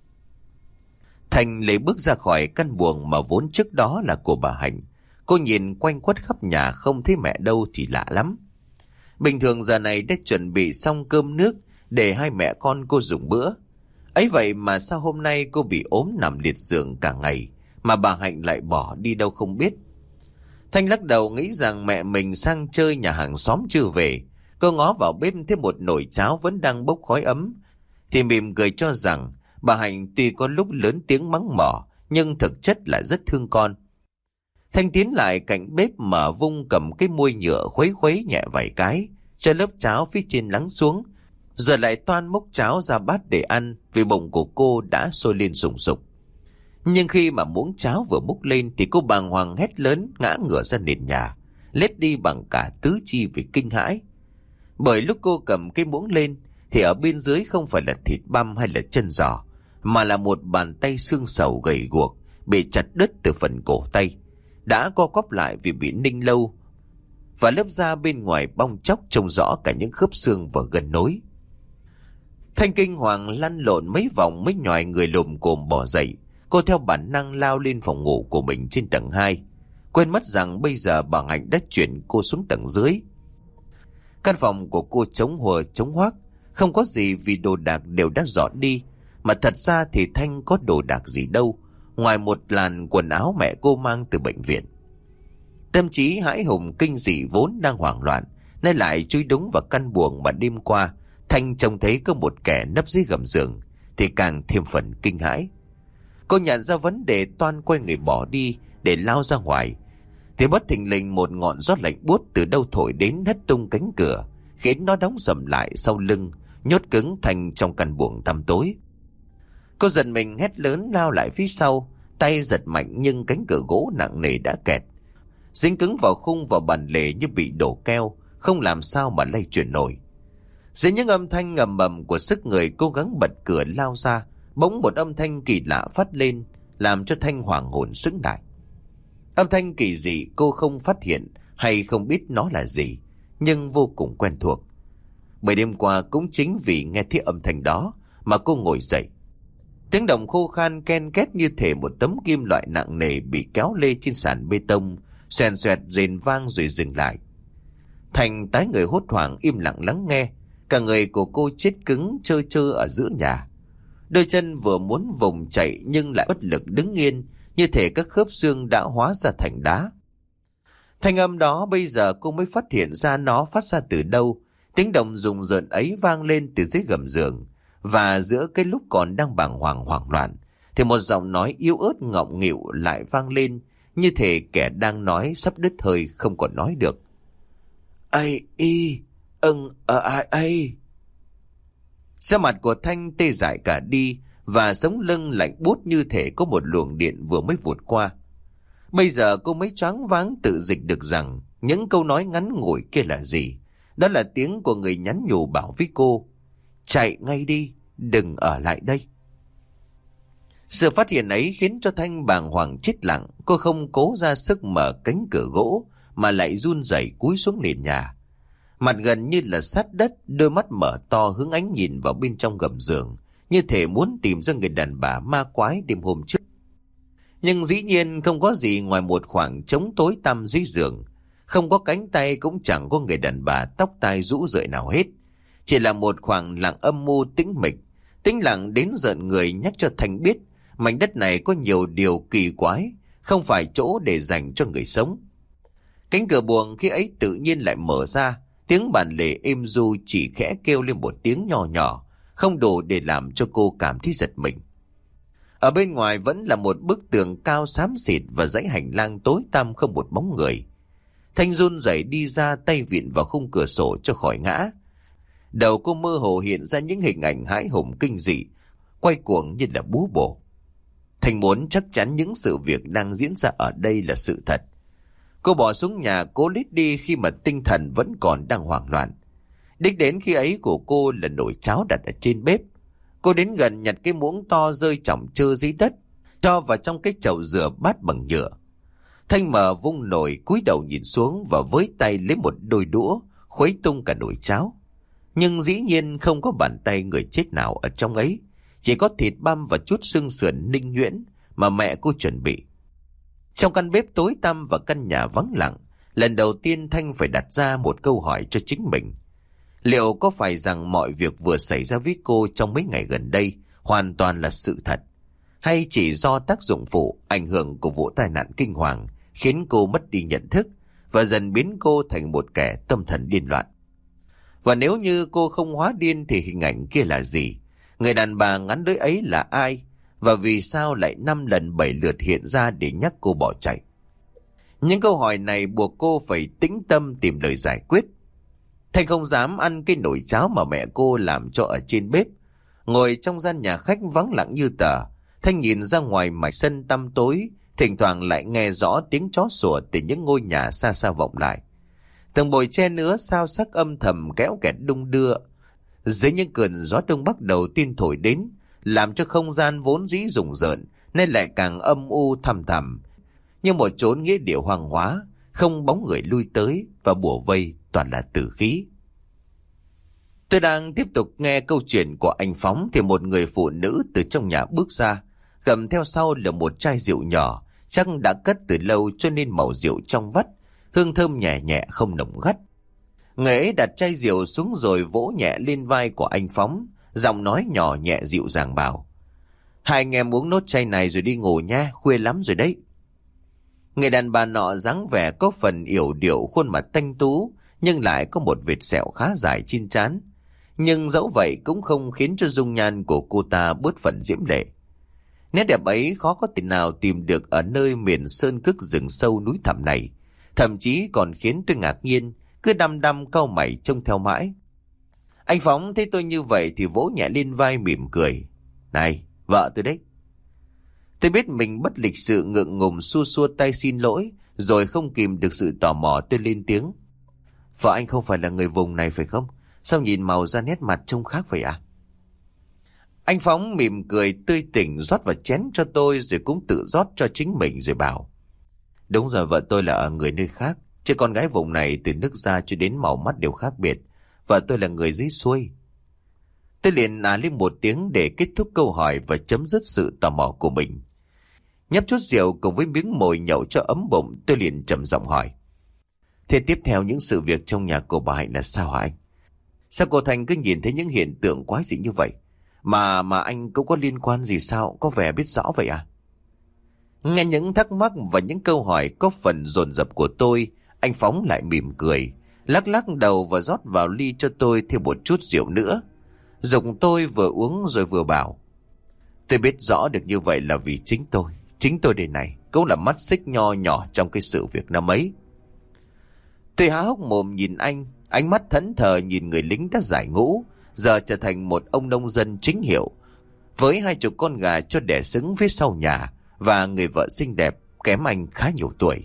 Thành lấy bước ra khỏi căn buồng mà vốn trước đó là của bà Hạnh. Cô nhìn quanh quất khắp nhà không thấy mẹ đâu thì lạ lắm. Bình thường giờ này đã chuẩn bị xong cơm nước để hai mẹ con cô dùng bữa. Ấy vậy mà sao hôm nay cô bị ốm nằm liệt giường cả ngày, mà bà Hạnh lại bỏ đi đâu không biết. Thanh lắc đầu nghĩ rằng mẹ mình sang chơi nhà hàng xóm chưa về. Cô ngó vào bếp thấy một nồi cháo vẫn đang bốc khói ấm, thì mỉm cười cho rằng bà Hạnh tuy có lúc lớn tiếng mắng mỏ, nhưng thực chất là rất thương con. Thanh tiến lại cạnh bếp mở vung cầm cái muôi nhựa khuấy khuấy nhẹ vài cái, cho lớp cháo phía trên lắng xuống, rồi lại toan múc cháo ra bát để ăn vì bụng của cô đã sôi lên sùng sục. Nhưng khi mà muỗng cháo vừa múc lên thì cô bàng hoàng hét lớn ngã ngửa ra nền nhà, lết đi bằng cả tứ chi vì kinh hãi. Bởi lúc cô cầm cái muỗng lên thì ở bên dưới không phải là thịt băm hay là chân giò, mà là một bàn tay xương sầu gầy guộc bị chặt đứt từ phần cổ tay, đã co quắp lại vì bị ninh lâu, và lớp da bên ngoài bong chóc trông rõ cả những khớp xương và gân nối. Thanh kinh hoàng lăn lộn mấy vòng mới nhòi người lùm cồm bò dậy. Cô theo bản năng lao lên phòng ngủ của mình trên tầng 2, quên mất rằng bây giờ bà Hạnh đã chuyển cô xuống tầng dưới. Căn phòng của cô trống huờ trống hoác, không có gì vì đồ đạc đều đã dọn đi. Mà thật ra thì Thanh có đồ đạc gì đâu, ngoài một làn quần áo mẹ cô mang từ bệnh viện. Tâm trí hãi hùng kinh dị vốn đang hoảng loạn, nay lại chui đúng vào căn buồng mà đêm qua Thanh trông thấy có một kẻ nấp dưới gầm giường, thì càng thêm phần kinh hãi. Cô nhận ra vấn đề, toan quay người bỏ đi để lao ra ngoài, thì bất thình lình một ngọn gió lạnh buốt từ đâu thổi đến hất tung cánh cửa, khiến nó đóng sầm lại sau lưng, nhốt cứng Thanh trong căn buồng tăm tối. Cô giật mình hét lớn lao lại phía sau, tay giật mạnh nhưng cánh cửa gỗ nặng nề đã kẹt, dính cứng vào khung và bàn lề như bị đổ keo, không làm sao mà lay chuyển nổi. Dưới những âm thanh ngầm mầm của sức người cố gắng bật cửa lao ra, bỗng một âm thanh kỳ lạ phát lên, làm cho Thanh hoàng hồn sững lại. Âm thanh kỳ dị cô không phát hiện hay không biết nó là gì, nhưng vô cùng quen thuộc. Bởi đêm qua cũng chính vì nghe thấy âm thanh đó mà cô ngồi dậy. Tiếng động khô khan ken két như thể một tấm kim loại nặng nề bị kéo lê trên sàn bê tông, xoèn xoẹt rền vang rồi dừng lại. Thành tái người hốt hoảng im lặng lắng nghe. Cả người của cô chết cứng trơ trơ ở giữa nhà. Đôi chân vừa muốn vùng chạy nhưng lại bất lực đứng yên, như thể các khớp xương đã hóa ra thành đá. Thanh âm đó bây giờ cô mới phát hiện ra nó phát ra từ đâu. Tiếng động rùng rợn ấy vang lên từ dưới gầm giường. Và giữa cái lúc còn đang bàng hoàng hoảng loạn thì một giọng nói yếu ớt ngọng nghịu lại vang lên, như thể kẻ đang nói sắp đứt hơi không còn nói được. Ây y, ai. Da mặt của Thanh tê dại cả đi, và sống lưng lạnh buốt như thể có một luồng điện vừa mới vụt qua. Bây giờ cô mới choáng váng tự dịch được rằng những câu nói ngắn ngủi kia là gì. Đó là tiếng của người nhắn nhủ bảo với cô: chạy ngay đi, đừng ở lại đây. Sự phát hiện ấy khiến cho Thanh bàng hoàng chết lặng. Cô không cố ra sức mở cánh cửa gỗ, mà lại run rẩy cúi xuống nền nhà, mặt gần như là sát đất, đôi mắt mở to hướng ánh nhìn vào bên trong gầm giường, như thể muốn tìm ra người đàn bà ma quái đêm hôm trước. Nhưng dĩ nhiên không có gì ngoài một khoảng trống tối tăm dưới giường. Không có cánh tay, cũng chẳng có người đàn bà tóc tai rũ rượi nào hết. Chỉ là một khoảng lặng âm mưu tĩnh mịch, tĩnh lặng đến rợn người, nhắc cho Thanh biết mảnh đất này có nhiều điều kỳ quái, không phải chỗ để dành cho người sống. Cánh cửa buồng khi ấy tự nhiên lại mở ra, tiếng bàn lề êm ru chỉ khẽ kêu lên một tiếng nhỏ nhỏ, không đủ để làm cho cô cảm thấy giật mình. Ở bên ngoài vẫn là một bức tường cao xám xịt và dãy hành lang tối tăm không một bóng người. Thanh run rẩy đi ra, tay vịn vào khung cửa sổ cho khỏi ngã. Đầu cô mơ hồ hiện ra những hình ảnh hãi hùng kinh dị, quay cuồng như là búa bổ. Thanh muốn chắc chắn những sự việc đang diễn ra ở đây là sự thật. Cô bỏ xuống nhà cố lít đi khi mà tinh thần vẫn còn đang hoảng loạn. Đích đến khi ấy của cô là nồi cháo đặt ở trên bếp. Cô đến gần nhặt cái muỗng to rơi chỏng chơ dưới đất, cho vào trong cái chậu rửa bát bằng nhựa. Thanh mở vung nồi, cúi đầu nhìn xuống và với tay lấy một đôi đũa khuấy tung cả nồi cháo. Nhưng dĩ nhiên không có bàn tay người chết nào ở trong ấy, chỉ có thịt băm và chút xương sườn ninh nhuyễn mà mẹ cô chuẩn bị. Trong căn bếp tối tăm và căn nhà vắng lặng, lần đầu tiên Thanh phải đặt ra một câu hỏi cho chính mình. Liệu có phải rằng mọi việc vừa xảy ra với cô trong mấy ngày gần đây hoàn toàn là sự thật, hay chỉ do tác dụng phụ ảnh hưởng của vụ tai nạn kinh hoàng khiến cô mất đi nhận thức và dần biến cô thành một kẻ tâm thần điên loạn? Và nếu như cô không hóa điên thì hình ảnh kia là gì? Người đàn bà ngắn đới ấy là ai? Và vì sao lại 5 lần 7 lượt hiện ra để nhắc cô bỏ chạy? Những câu hỏi này buộc cô phải tĩnh tâm tìm lời giải quyết. Thanh không dám ăn cái nồi cháo mà mẹ cô làm cho ở trên bếp. Ngồi trong gian nhà khách vắng lặng như tờ, Thanh nhìn ra ngoài mải sân tăm tối, thỉnh thoảng lại nghe rõ tiếng chó sủa từ những ngôi nhà xa xa vọng lại. Từng bụi tre nứa sao sắc âm thầm kéo kẹt đung đưa. Dưới những cơn gió đông bắc đầu tiên thổi đến, làm cho không gian vốn dĩ rùng rợn nên lại càng âm u thăm thẳm, như một chốn nghĩa địa hoang hóa, không bóng người lui tới và bủa vây toàn là tử khí. Tôi đang tiếp tục nghe câu chuyện của anh Phóng thì một người phụ nữ từ trong nhà bước ra, cầm theo sau là một chai rượu nhỏ, chắc đã cất từ lâu cho nên màu rượu trong vắt, hương thơm nhẹ nhẹ không nồng gắt. Người ấy đặt chai rượu xuống rồi vỗ nhẹ lên vai của anh Phóng, giọng nói nhỏ nhẹ dịu dàng bảo: "Hai anh em uống nốt chai này rồi đi ngủ nha, khuya lắm rồi đấy." Người đàn bà nọ dáng vẻ có phần yểu điệu, khuôn mặt thanh tú nhưng lại có một vệt sẹo khá dài trên trán. Nhưng dẫu vậy cũng không khiến cho dung nhan của cô ta bớt phần diễm lệ. Nét đẹp ấy khó có thể nào tìm được ở nơi miền sơn cước rừng sâu núi thẳm này, thậm chí còn khiến tôi ngạc nhiên, cứ đăm đăm cau mày trông theo mãi. Anh Phóng thấy tôi như vậy thì vỗ nhẹ lên vai mỉm cười: "Này, vợ tôi đấy." Tôi biết mình bất lịch sự, ngượng ngùng xua xua tay xin lỗi, rồi không kìm được sự tò mò tôi lên tiếng: "Vợ anh không phải là người vùng này phải không? Sao nhìn màu da nét mặt trông khác vậy à?" Anh Phóng mỉm cười tươi tỉnh, rót vào chén cho tôi rồi cũng tự rót cho chính mình rồi bảo: "Đúng rồi, vợ tôi là ở người nơi khác, chứ con gái vùng này từ nước da cho đến màu mắt đều khác biệt. Vợ tôi là người dưới xuôi." Tôi liền lên một tiếng để kết thúc câu hỏi và chấm dứt sự tò mò của mình. Nhấp chút rượu cùng với miếng mồi nhậu cho ấm bụng, tôi liền trầm giọng hỏi: "Thế tiếp theo những sự việc trong nhà của bà Hạnh là sao hả anh? Sao cô Thành cứ nhìn thấy những hiện tượng quái dị như vậy? Mà anh cũng có liên quan gì sao? Có vẻ biết rõ vậy à?" Nghe những thắc mắc và những câu hỏi có phần dồn dập của tôi, anh Phóng lại mỉm cười, lắc lắc đầu và rót vào ly cho tôi thêm một chút rượu nữa. Giục tôi vừa uống rồi vừa bảo: "Tôi biết rõ được như vậy là vì chính tôi đây này cũng là mắt xích nho nhỏ trong cái sự việc năm ấy." Tôi há hốc mồm nhìn anh, ánh mắt thẫn thờ nhìn người lính đã giải ngũ, giờ trở thành một ông nông dân chính hiệu, với 20 con gà cho đẻ xứng phía sau nhà và người vợ xinh đẹp kém anh khá nhiều tuổi.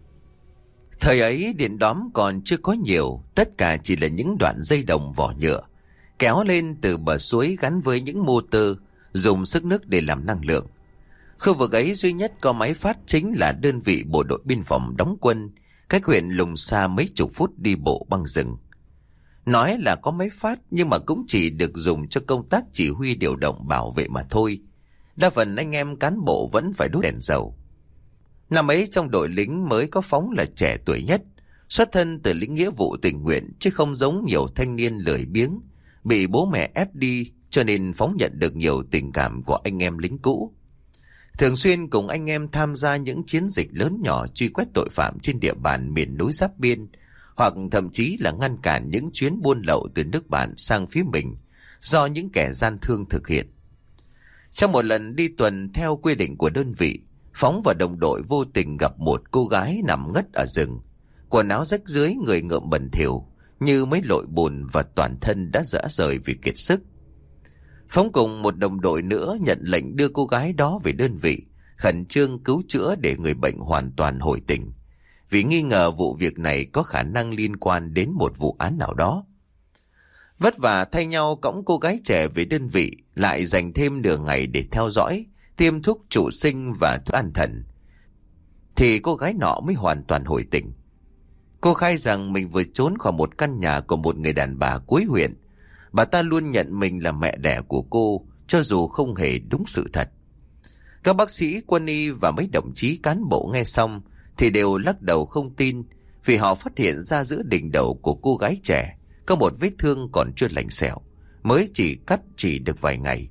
Thời ấy điện đóm còn chưa có nhiều, tất cả chỉ là những đoạn dây đồng vỏ nhựa kéo lên từ bờ suối gắn với những motor dùng sức nước để làm năng lượng. Khu vực ấy duy nhất có máy phát chính là đơn vị bộ đội biên phòng đóng quân cách huyện Lùng Sa mấy chục phút đi bộ băng rừng. Nói là có máy phát nhưng mà cũng chỉ được dùng cho công tác chỉ huy điều động bảo vệ mà thôi. Đa phần anh em cán bộ vẫn phải đốt đèn dầu. Năm ấy trong đội lính mới có Phóng là trẻ tuổi nhất, xuất thân từ lính nghĩa vụ tình nguyện chứ không giống nhiều thanh niên lười biếng bị bố mẹ ép đi, cho nên Phóng nhận được nhiều tình cảm của anh em lính cũ. Thường xuyên cùng anh em tham gia những chiến dịch lớn nhỏ truy quét tội phạm trên địa bàn miền núi giáp biên, hoặc thậm chí là ngăn cản những chuyến buôn lậu từ nước bạn sang phía mình do những kẻ gian thương thực hiện. Trong một lần đi tuần theo quy định của đơn vị, Phóng và đồng đội vô tình gặp một cô gái nằm ngất ở rừng, quần áo rách rưới, người ngợm bẩn thỉu như mấy lội bùn và toàn thân đã rã rời vì kiệt sức. Phóng cùng một đồng đội nữa nhận lệnh đưa cô gái đó về đơn vị, khẩn trương cứu chữa để người bệnh hoàn toàn hồi tỉnh, vì nghi ngờ vụ việc này có khả năng liên quan đến một vụ án nào đó. Vất vả thay nhau cõng cô gái trẻ về đơn vị, lại dành thêm nửa ngày để theo dõi, tiêm thuốc trụ sinh và thuốc an thần, thì cô gái nọ mới hoàn toàn hồi tỉnh. Cô khai rằng mình vừa trốn khỏi một căn nhà của một người đàn bà cuối huyện. Bà ta luôn nhận mình là mẹ đẻ của cô, cho dù không hề đúng sự thật. Các bác sĩ, quân y và mấy đồng chí cán bộ nghe xong thì đều lắc đầu không tin, vì họ phát hiện ra giữa đỉnh đầu của cô gái trẻ có một vết thương còn chưa lành sẹo, mới chỉ cắt chỉ được vài ngày.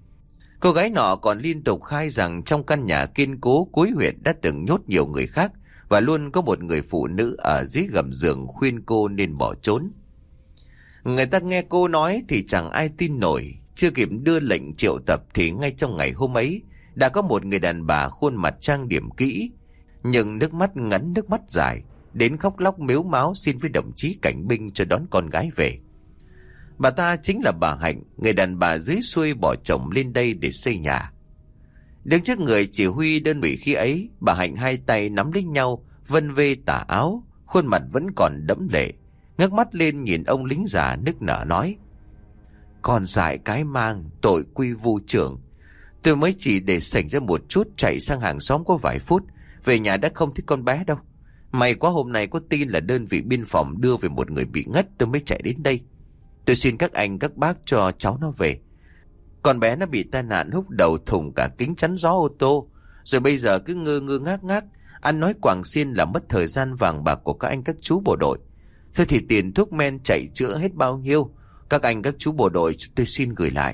Cô gái nọ còn liên tục khai rằng trong căn nhà kiên cố cuối huyện đã từng nhốt nhiều người khác, và luôn có một người phụ nữ ở dưới gầm giường khuyên cô nên bỏ trốn. Người ta nghe cô nói thì chẳng ai tin nổi. Chưa kịp đưa lệnh triệu tập thì ngay trong ngày hôm ấy đã có một người đàn bà khuôn mặt trang điểm kỹ, nhưng nước mắt ngắn nước mắt dài, đến khóc lóc mếu máo xin với đồng chí cảnh binh cho đón con gái về. Bà ta chính là bà Hạnh, người đàn bà dưới xuôi bỏ chồng lên đây để xây nhà. Đứng trước người chỉ huy đơn vị khi ấy, bà Hạnh hai tay nắm lấy nhau, vân vê tà áo, khuôn mặt vẫn còn đẫm lệ, ngước mắt lên nhìn ông lính già nức nở nói: "Con dại cái mang, tội quy vu trưởng. Tôi mới chỉ để xảy ra một chút, chạy sang hàng xóm có vài phút, về nhà đã không thấy con bé đâu. May quá hôm nay có tin là đơn vị biên phòng đưa về một người bị ngất, tôi mới chạy đến đây. Tôi xin các anh các bác cho cháu nó về. Con bé nó bị tai nạn húc đầu thủng cả kính chắn gió ô tô, rồi bây giờ cứ ngơ ngơ ngác ngác, ăn nói quàng xiên là mất thời gian vàng bạc của các anh các chú bộ đội. Thôi thì tiền thuốc men chạy chữa hết bao nhiêu, các anh các chú bộ đội tôi xin gửi lại."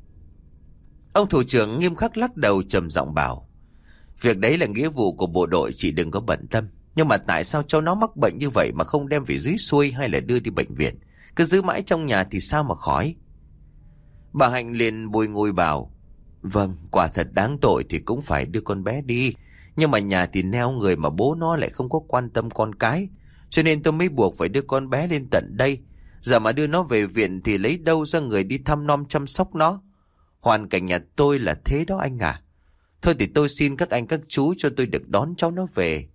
Ông thủ trưởng nghiêm khắc lắc đầu trầm giọng bảo: "Việc đấy là nghĩa vụ của bộ đội, chị đừng có bận tâm. Nhưng mà tại sao cháu nó mắc bệnh như vậy mà không đem về dưới xuôi hay là đưa đi bệnh viện? Cứ giữ mãi trong nhà thì sao mà khỏi?" Bà Hạnh liền bùi ngùi bảo: "Vâng, quả thật đáng tội thì cũng phải đưa con bé đi. Nhưng mà nhà thì neo người mà bố nó lại không có quan tâm con cái, cho nên tôi mới buộc phải đưa con bé lên tận đây. Giờ mà đưa nó về viện thì lấy đâu ra người đi thăm nom chăm sóc nó. Hoàn cảnh nhà tôi là thế đó anh à. Thôi thì tôi xin các anh các chú cho tôi được đón cháu nó về."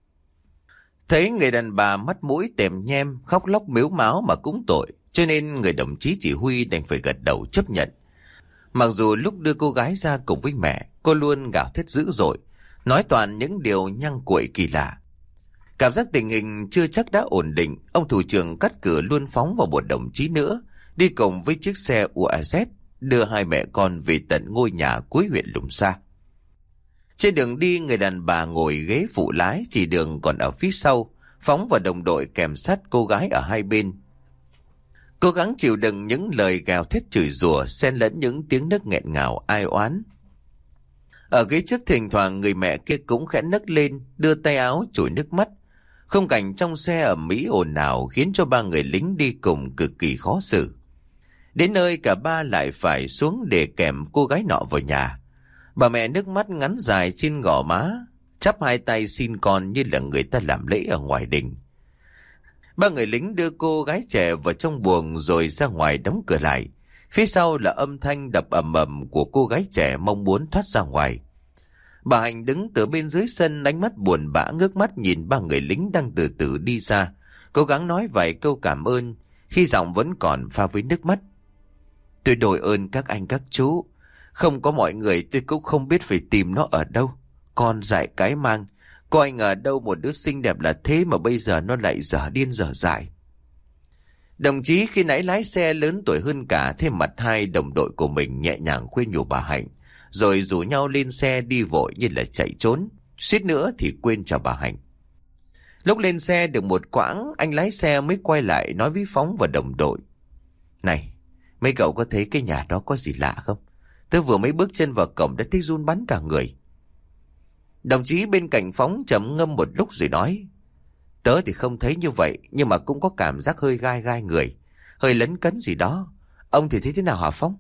Thấy người đàn bà mắt mũi tèm nhem, khóc lóc mếu máo mà cũng tội, cho nên người đồng chí chỉ huy đành phải gật đầu chấp nhận. Mặc dù lúc đưa cô gái ra cùng với mẹ, cô luôn gào thét dữ dội, nói toàn những điều nhăng cuội kỳ lạ. Cảm giác tình hình chưa chắc đã ổn định, ông thủ trưởng cắt cử luôn phóng vào một đồng chí nữa, đi cùng với chiếc xe UAZ, đưa hai mẹ con về tận ngôi nhà cuối huyện Lùng Sa. Trên đường đi, người đàn bà ngồi ghế phụ lái chỉ đường còn ở phía sau, phóng và đồng đội kèm sát cô gái ở hai bên, cố gắng chịu đựng những lời gào thét chửi rủa xen lẫn những tiếng nấc nghẹn ngào ai oán. Ở ghế trước thỉnh thoảng người mẹ kia cũng khẽ nấc lên, đưa tay áo chùi nước mắt. Khung cảnh trong xe ầm ĩ ồn ào khiến cho ba người lính đi cùng cực kỳ khó xử. Đến nơi cả ba lại phải xuống để kèm cô gái nọ vào nhà. Bà mẹ nước mắt ngắn dài trên gò má, chắp hai tay xin con như là người ta làm lễ ở ngoài đình. Ba người lính đưa cô gái trẻ vào trong buồng rồi ra ngoài đóng cửa lại. Phía sau là âm thanh đập ầm ầm của cô gái trẻ mong muốn thoát ra ngoài. Bà Hạnh đứng từ bên dưới sân, ánh mắt buồn bã ngước mắt nhìn ba người lính đang từ từ đi ra, cố gắng nói vài câu cảm ơn, khi giọng vẫn còn pha với nước mắt. "Tôi đội ơn các anh các chú. Không có mọi người tôi cũng không biết phải tìm nó ở đâu. Con dại cái mang, có anh ở đâu một đứa xinh đẹp là thế mà bây giờ nó lại dở điên dở dại." Đồng chí khi nãy lái xe lớn tuổi hơn cả, thêm mặt hai đồng đội của mình nhẹ nhàng khuyên nhủ bà Hạnh, rồi rủ nhau lên xe đi vội như là chạy trốn, suýt nữa thì quên chào bà Hạnh. Lúc lên xe được một quãng, anh lái xe mới quay lại nói với Phóng và đồng đội: "Này, mấy cậu có thấy cái nhà đó có gì lạ không? Tớ vừa mới bước chân vào cổng đã thấy run bắn cả người." Đồng chí bên cạnh Phóng trầm ngâm một lúc rồi nói: "Tớ thì không thấy như vậy, nhưng mà cũng có cảm giác hơi gai gai người, hơi lấn cấn gì đó. Ông thì thấy thế nào hả Phóng?"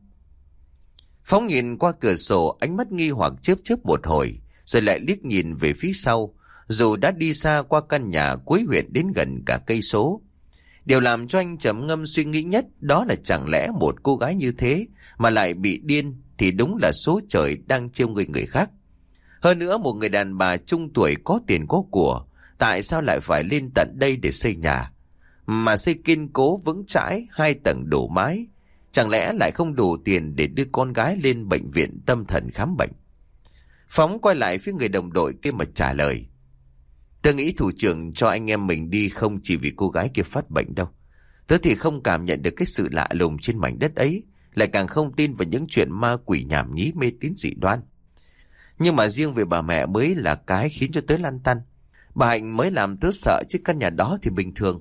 Phóng nhìn qua cửa sổ, ánh mắt nghi hoặc chớp chớp một hồi, rồi lại liếc nhìn về phía sau. Dù đã đi xa qua căn nhà cuối huyện đến gần cả cây số, điều làm cho anh trầm ngâm suy nghĩ nhất đó là chẳng lẽ một cô gái như thế mà lại bị điên thì đúng là số trời đang trêu người khác. Hơn nữa một người đàn bà trung tuổi có tiền có của, tại sao lại phải lên tận đây để xây nhà? Mà xây kiên cố vững chãi, 2 tầng đủ mái, chẳng lẽ lại không đủ tiền để đưa con gái lên bệnh viện tâm thần khám bệnh? Phóng quay lại phía người đồng đội kia mà trả lời: "Tớ nghĩ thủ trưởng cho anh em mình đi không chỉ vì cô gái kia phát bệnh đâu. Tớ thì không cảm nhận được cái sự lạ lùng trên mảnh đất ấy, lại càng không tin vào những chuyện ma quỷ nhảm nhí mê tín dị đoan. Nhưng mà riêng về bà mẹ mới là cái khiến cho tớ lăn tăn. Bà Hạnh mới làm tớ sợ, chứ căn nhà đó thì bình thường."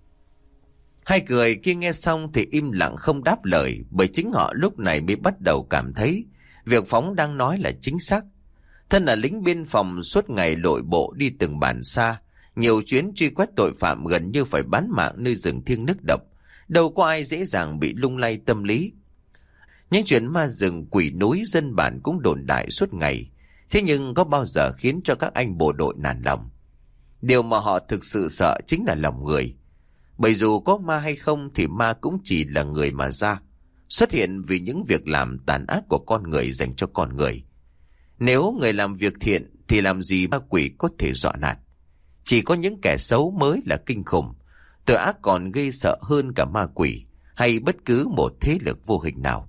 Hai người kia nghe xong thì im lặng không đáp lời, bởi chính họ lúc này mới bắt đầu cảm thấy việc Phóng đang nói là chính xác. Thân là lính biên phòng suốt ngày lội bộ đi từng bản xa, nhiều chuyến truy quét tội phạm gần như phải bán mạng nơi rừng thiêng nước độc, đâu có ai dễ dàng bị lung lay tâm lý. Những chuyện ma rừng quỷ núi dân bản cũng đồn đại suốt ngày, Thế nhưng có bao giờ khiến cho các anh bộ đội nản lòng? Điều mà họ thực sự sợ chính là lòng người. Bởi dù có ma hay không thì ma cũng chỉ là người mà ra, xuất hiện vì những việc làm tàn ác của con người dành cho con người. Nếu người làm việc thiện thì làm gì ma quỷ có thể dọa nạt. Chỉ có những kẻ xấu mới là kinh khủng, tội ác còn ghê sợ hơn cả ma quỷ hay bất cứ một thế lực vô hình nào.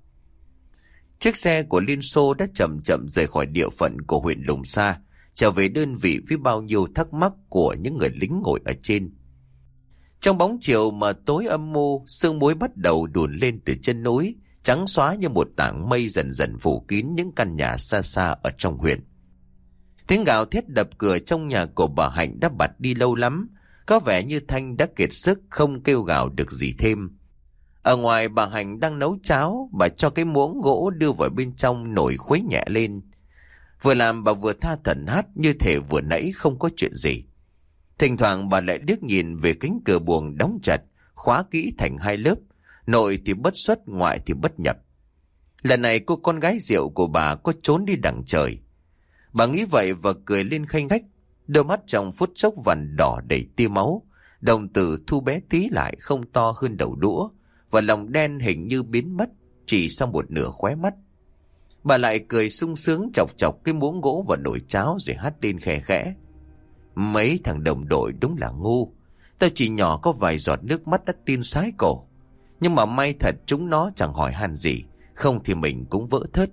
Chiếc xe của Liên Xô đã chậm chậm rời khỏi địa phận của huyện Lùng Sa, trở về đơn vị với bao nhiêu thắc mắc của những người lính ngồi ở trên. Trong bóng chiều mà tối âm mưu, sương muối bắt đầu đùn lên từ chân núi, trắng xóa như một tảng mây dần dần phủ kín những căn nhà xa xa ở trong huyện. Tiếng gào thét đập cửa trong nhà của bà Hạnh đã bặt đi lâu lắm, có vẻ như Thanh đã kiệt sức không kêu gào được gì thêm. Ở ngoài bà Hạnh đang nấu cháo, bà cho cái muỗng gỗ đưa vào bên trong nồi khuấy nhẹ lên. Vừa làm bà vừa tha thẩn hát như thể vừa nãy không có chuyện gì. Thỉnh thoảng bà lại liếc nhìn về cánh cửa buồng đóng chặt, khóa kỹ thành hai lớp, nội thì bất xuất, ngoại thì bất nhập. Lần này cô con gái rượu của bà có trốn đi đằng trời. Bà nghĩ vậy và cười lên khanh khách, đôi mắt trong phút chốc vằn đỏ đầy tia máu, đồng tử thu bé tí lại không to hơn đầu đũa, và lòng đen hình như biến mất chỉ sau một nửa khóe mắt. Bà lại cười sung sướng chọc chọc cái muỗng gỗ vào nồi cháo rồi hát lên khẽ khẽ. Mấy thằng đồng đội đúng là ngu. Tao chỉ nhỏ có vài giọt nước mắt đã tin sái cổ. Nhưng mà may thật chúng nó chẳng hỏi han gì, không thì mình cũng vỡ thớt.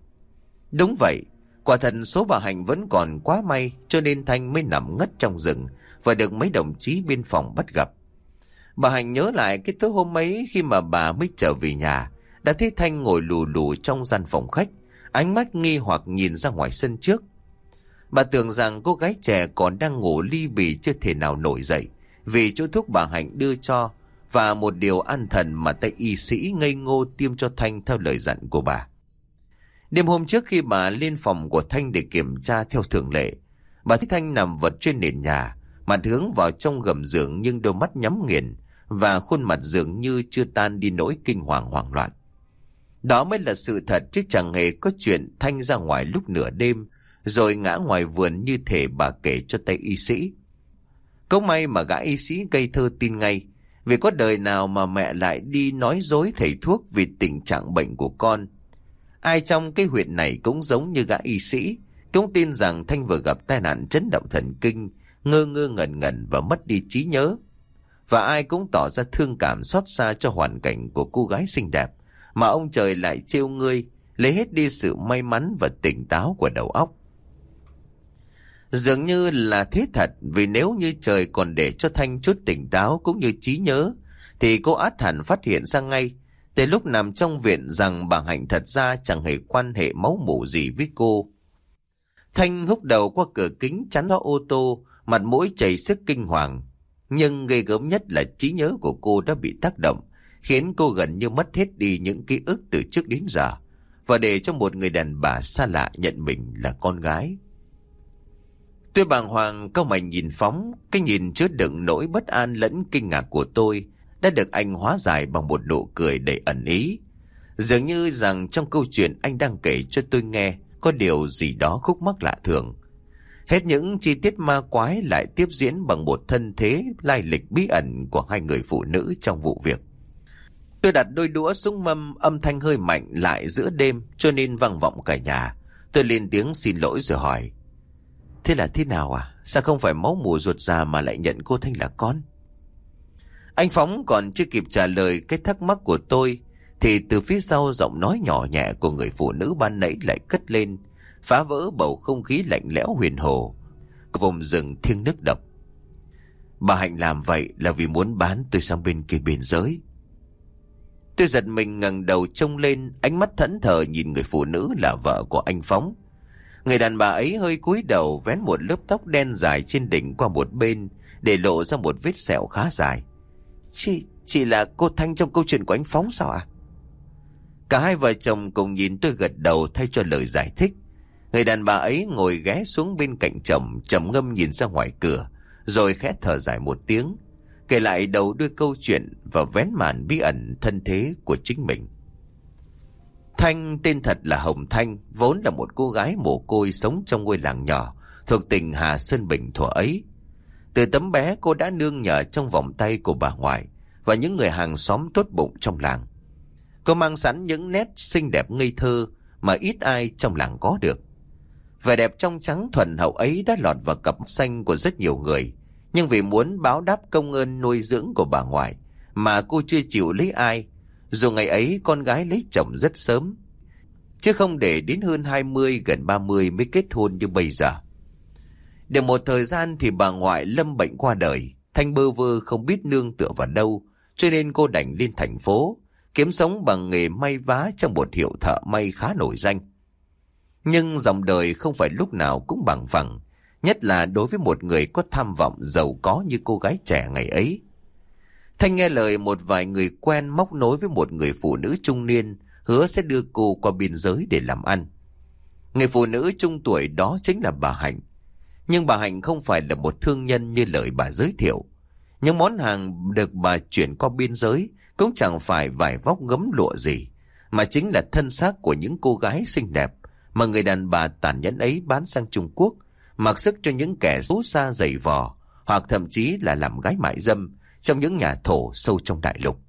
Đúng vậy, quả thật số bà Hạnh vẫn còn quá may, cho nên Thanh mới nằm ngất trong rừng và được mấy đồng chí biên phòng bắt gặp. Bà Hạnh nhớ lại cái tối hôm ấy khi mà bà mới trở về nhà, đã thấy Thanh ngồi lù lù trong gian phòng khách, ánh mắt nghi hoặc nhìn ra ngoài sân trước. Bà tưởng rằng cô gái trẻ còn đang ngủ li bì chưa thể nào nổi dậy vì chỗ thuốc bà Hạnh đưa cho và một điều an thần mà tay y sĩ ngây ngô tiêm cho Thanh theo lời dặn của bà. Đêm hôm trước khi bà lên phòng của Thanh để kiểm tra theo thường lệ, bà thấy Thanh nằm vật trên nền nhà, mặt hướng vào trong gầm giường nhưng đôi mắt nhắm nghiền và khuôn mặt dường như chưa tan đi nỗi kinh hoàng hoảng loạn. Đó mới là sự thật chứ chẳng hề có chuyện Thanh ra ngoài lúc nửa đêm rồi ngã ngoài vườn như thể bà kể cho tay y sĩ. Cũng may mà gã y sĩ ngây thơ tin ngay, vì có đời nào mà mẹ lại đi nói dối thầy thuốc vì tình trạng bệnh của con. Ai trong cái huyện này cũng giống như gã y sĩ, cũng tin rằng Thanh vừa gặp tai nạn chấn động thần kinh, ngơ ngơ ngẩn ngẩn và mất đi trí nhớ. Và ai cũng tỏ ra thương cảm xót xa cho hoàn cảnh của cô gái xinh đẹp, mà ông trời lại trêu ngươi, lấy hết đi sự may mắn và tỉnh táo của đầu óc. Dường như là thế thật, vì nếu như trời còn để cho Thanh chút tỉnh táo cũng như trí nhớ, thì cô ắt hẳn phát hiện ra ngay, từ lúc nằm trong viện rằng bà Hạnh thật ra chẳng hề quan hệ máu mủ gì với cô. Thanh húc đầu qua cửa kính chắn gió ô tô, mặt mũi chảy sức kinh hoàng. Nhưng ghê gớm nhất là trí nhớ của cô đã bị tác động, khiến cô gần như mất hết đi những ký ức từ trước đến giờ, và để cho một người đàn bà xa lạ nhận mình là con gái. Tôi bàng hoàng cau mày nhìn Phóng, cái nhìn chứa đựng nỗi bất an lẫn kinh ngạc của tôi đã được anh hóa giải bằng một nụ cười đầy ẩn ý. Dường như rằng trong câu chuyện anh đang kể cho tôi nghe có điều gì đó khúc mắc lạ thường. Hết những chi tiết ma quái lại tiếp diễn bằng một thân thế lai lịch bí ẩn của hai người phụ nữ trong vụ việc. Tôi đặt đôi đũa xuống mâm, âm thanh hơi mạnh lại giữa đêm cho nên vang vọng cả nhà. Tôi lên tiếng xin lỗi rồi hỏi: Thế là thế nào à? Sao không phải máu mủ ruột già mà lại nhận cô Thanh là con? Anh Phóng còn chưa kịp trả lời cái thắc mắc của tôi thì từ phía sau giọng nói nhỏ nhẹ của người phụ nữ ban nãy lại cất lên, phá vỡ bầu không khí lạnh lẽo huyền hồ vùng rừng thiêng nước độc. Bà Hạnh làm vậy là vì muốn bán tôi sang bên kia biên giới. Tôi giật mình ngẩng đầu trông lên, ánh mắt thẫn thờ nhìn người phụ nữ là vợ của anh Phóng. Người đàn bà ấy hơi cúi đầu vén một lớp tóc đen dài trên đỉnh qua một bên để lộ ra một vết sẹo khá dài. Chị là cô Thanh trong câu chuyện của anh Phóng sao ạ? Cả hai vợ chồng cùng nhìn tôi gật đầu thay cho lời giải thích. Người đàn bà ấy ngồi ghé xuống bên cạnh chồng, trầm ngâm nhìn ra ngoài cửa, rồi khẽ thở dài một tiếng, kể lại đầu đuôi câu chuyện và vén màn bí ẩn thân thế của chính mình. Thanh tên thật là Hồng Thanh, vốn là một cô gái mồ côi sống trong ngôi làng nhỏ thuộc tỉnh Hà Sơn Bình thuở ấy. Từ tấm bé cô đã nương nhờ trong vòng tay của bà ngoại và những người hàng xóm tốt bụng trong làng. Cô mang sẵn những nét xinh đẹp ngây thơ mà ít ai trong làng có được. Vẻ đẹp trong trắng thuần hậu ấy đã lọt vào cặp mắt xanh của rất nhiều người, nhưng vì muốn báo đáp công ơn nuôi dưỡng của bà ngoại mà cô chưa chịu lấy ai, dù ngày ấy con gái lấy chồng rất sớm, chứ không để đến hơn 20 gần 30 mới kết hôn như bây giờ. Được một thời gian thì bà ngoại lâm bệnh qua đời. Thanh bơ vơ không biết nương tựa vào đâu, cho nên cô đành lên thành phố kiếm sống bằng nghề may vá trong một hiệu thợ may khá nổi danh. Nhưng dòng đời không phải lúc nào cũng bằng phẳng, nhất là đối với một người có tham vọng giàu có như cô gái trẻ ngày ấy. Thanh nghe lời một vài người quen móc nối với một người phụ nữ trung niên, hứa sẽ đưa cô qua biên giới để làm ăn. Người phụ nữ trung tuổi đó chính là bà Hạnh. Nhưng bà Hạnh không phải là một thương nhân như lời bà giới thiệu. Những món hàng được bà chuyển qua biên giới cũng chẳng phải vải vóc gấm lụa gì, mà chính là thân xác của những cô gái xinh đẹp mà người đàn bà tàn nhẫn ấy bán sang Trung Quốc, mặc sức cho những kẻ xấu xa giày vò, hoặc thậm chí là làm gái mại dâm trong những nhà thổ sâu trong đại lục.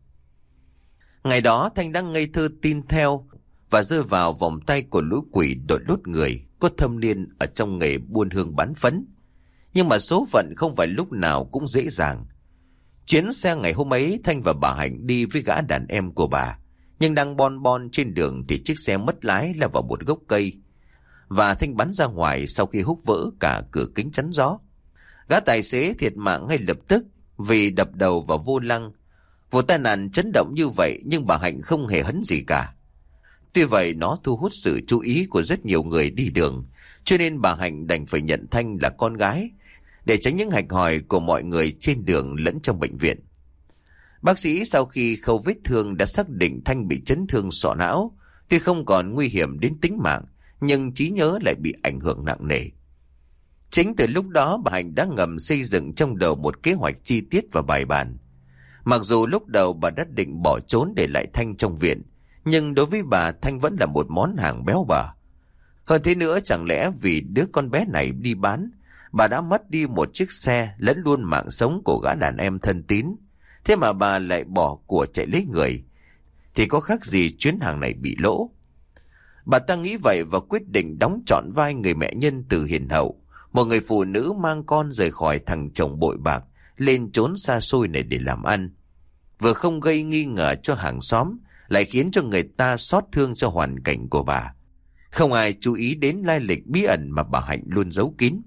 Ngày đó Thanh đang ngây thơ tin theo và rơi vào vòng tay của lũ quỷ đội lốt người có thâm niên ở trong nghề buôn hương bán phấn. Nhưng mà số phận không phải lúc nào cũng dễ dàng. Chuyến xe ngày hôm ấy, Thanh và bà Hạnh đi với gã đàn em của bà, nhưng đang bon bon trên đường thì chiếc xe mất lái lao vào một gốc cây, và Thanh bắn ra ngoài sau khi húc vỡ cả cửa kính chắn gió. Gã tài xế thiệt mạng ngay lập tức vì đập đầu vào vô lăng. Vụ tai nạn chấn động như vậy nhưng bà Hạnh không hề hấn gì cả. Tuy vậy nó thu hút sự chú ý của rất nhiều người đi đường, cho nên bà Hạnh đành phải nhận Thanh là con gái để tránh những hạch hỏi của mọi người trên đường lẫn trong bệnh viện. Bác sĩ sau khi khâu vết thương đã xác định Thanh bị chấn thương sọ não, tuy không còn nguy hiểm đến tính mạng, nhưng trí nhớ lại bị ảnh hưởng nặng nề. Chính từ lúc đó bà Hạnh đã ngầm xây dựng trong đầu một kế hoạch chi tiết và bài bản. Mặc dù lúc đầu bà đã định bỏ trốn để lại Thanh trong viện, nhưng đối với bà, Thanh vẫn là một món hàng béo bở. Hơn thế nữa, chẳng lẽ vì đứa con bé này đi bán, bà đã mất đi một chiếc xe lẫn luôn mạng sống của gã đàn em thân tín, thế mà bà lại bỏ của chạy lấy người, thì có khác gì chuyến hàng này bị lỗ. Bà ta nghĩ vậy và quyết định đóng trọn vai người mẹ nhân từ hiền hậu, một người phụ nữ mang con rời khỏi thằng chồng bội bạc, lên trốn xa xôi này để làm ăn. Vừa không gây nghi ngờ cho hàng xóm, lại khiến cho người ta xót thương cho hoàn cảnh của bà. Không ai chú ý đến lai lịch bí ẩn mà bà Hạnh luôn giấu kín.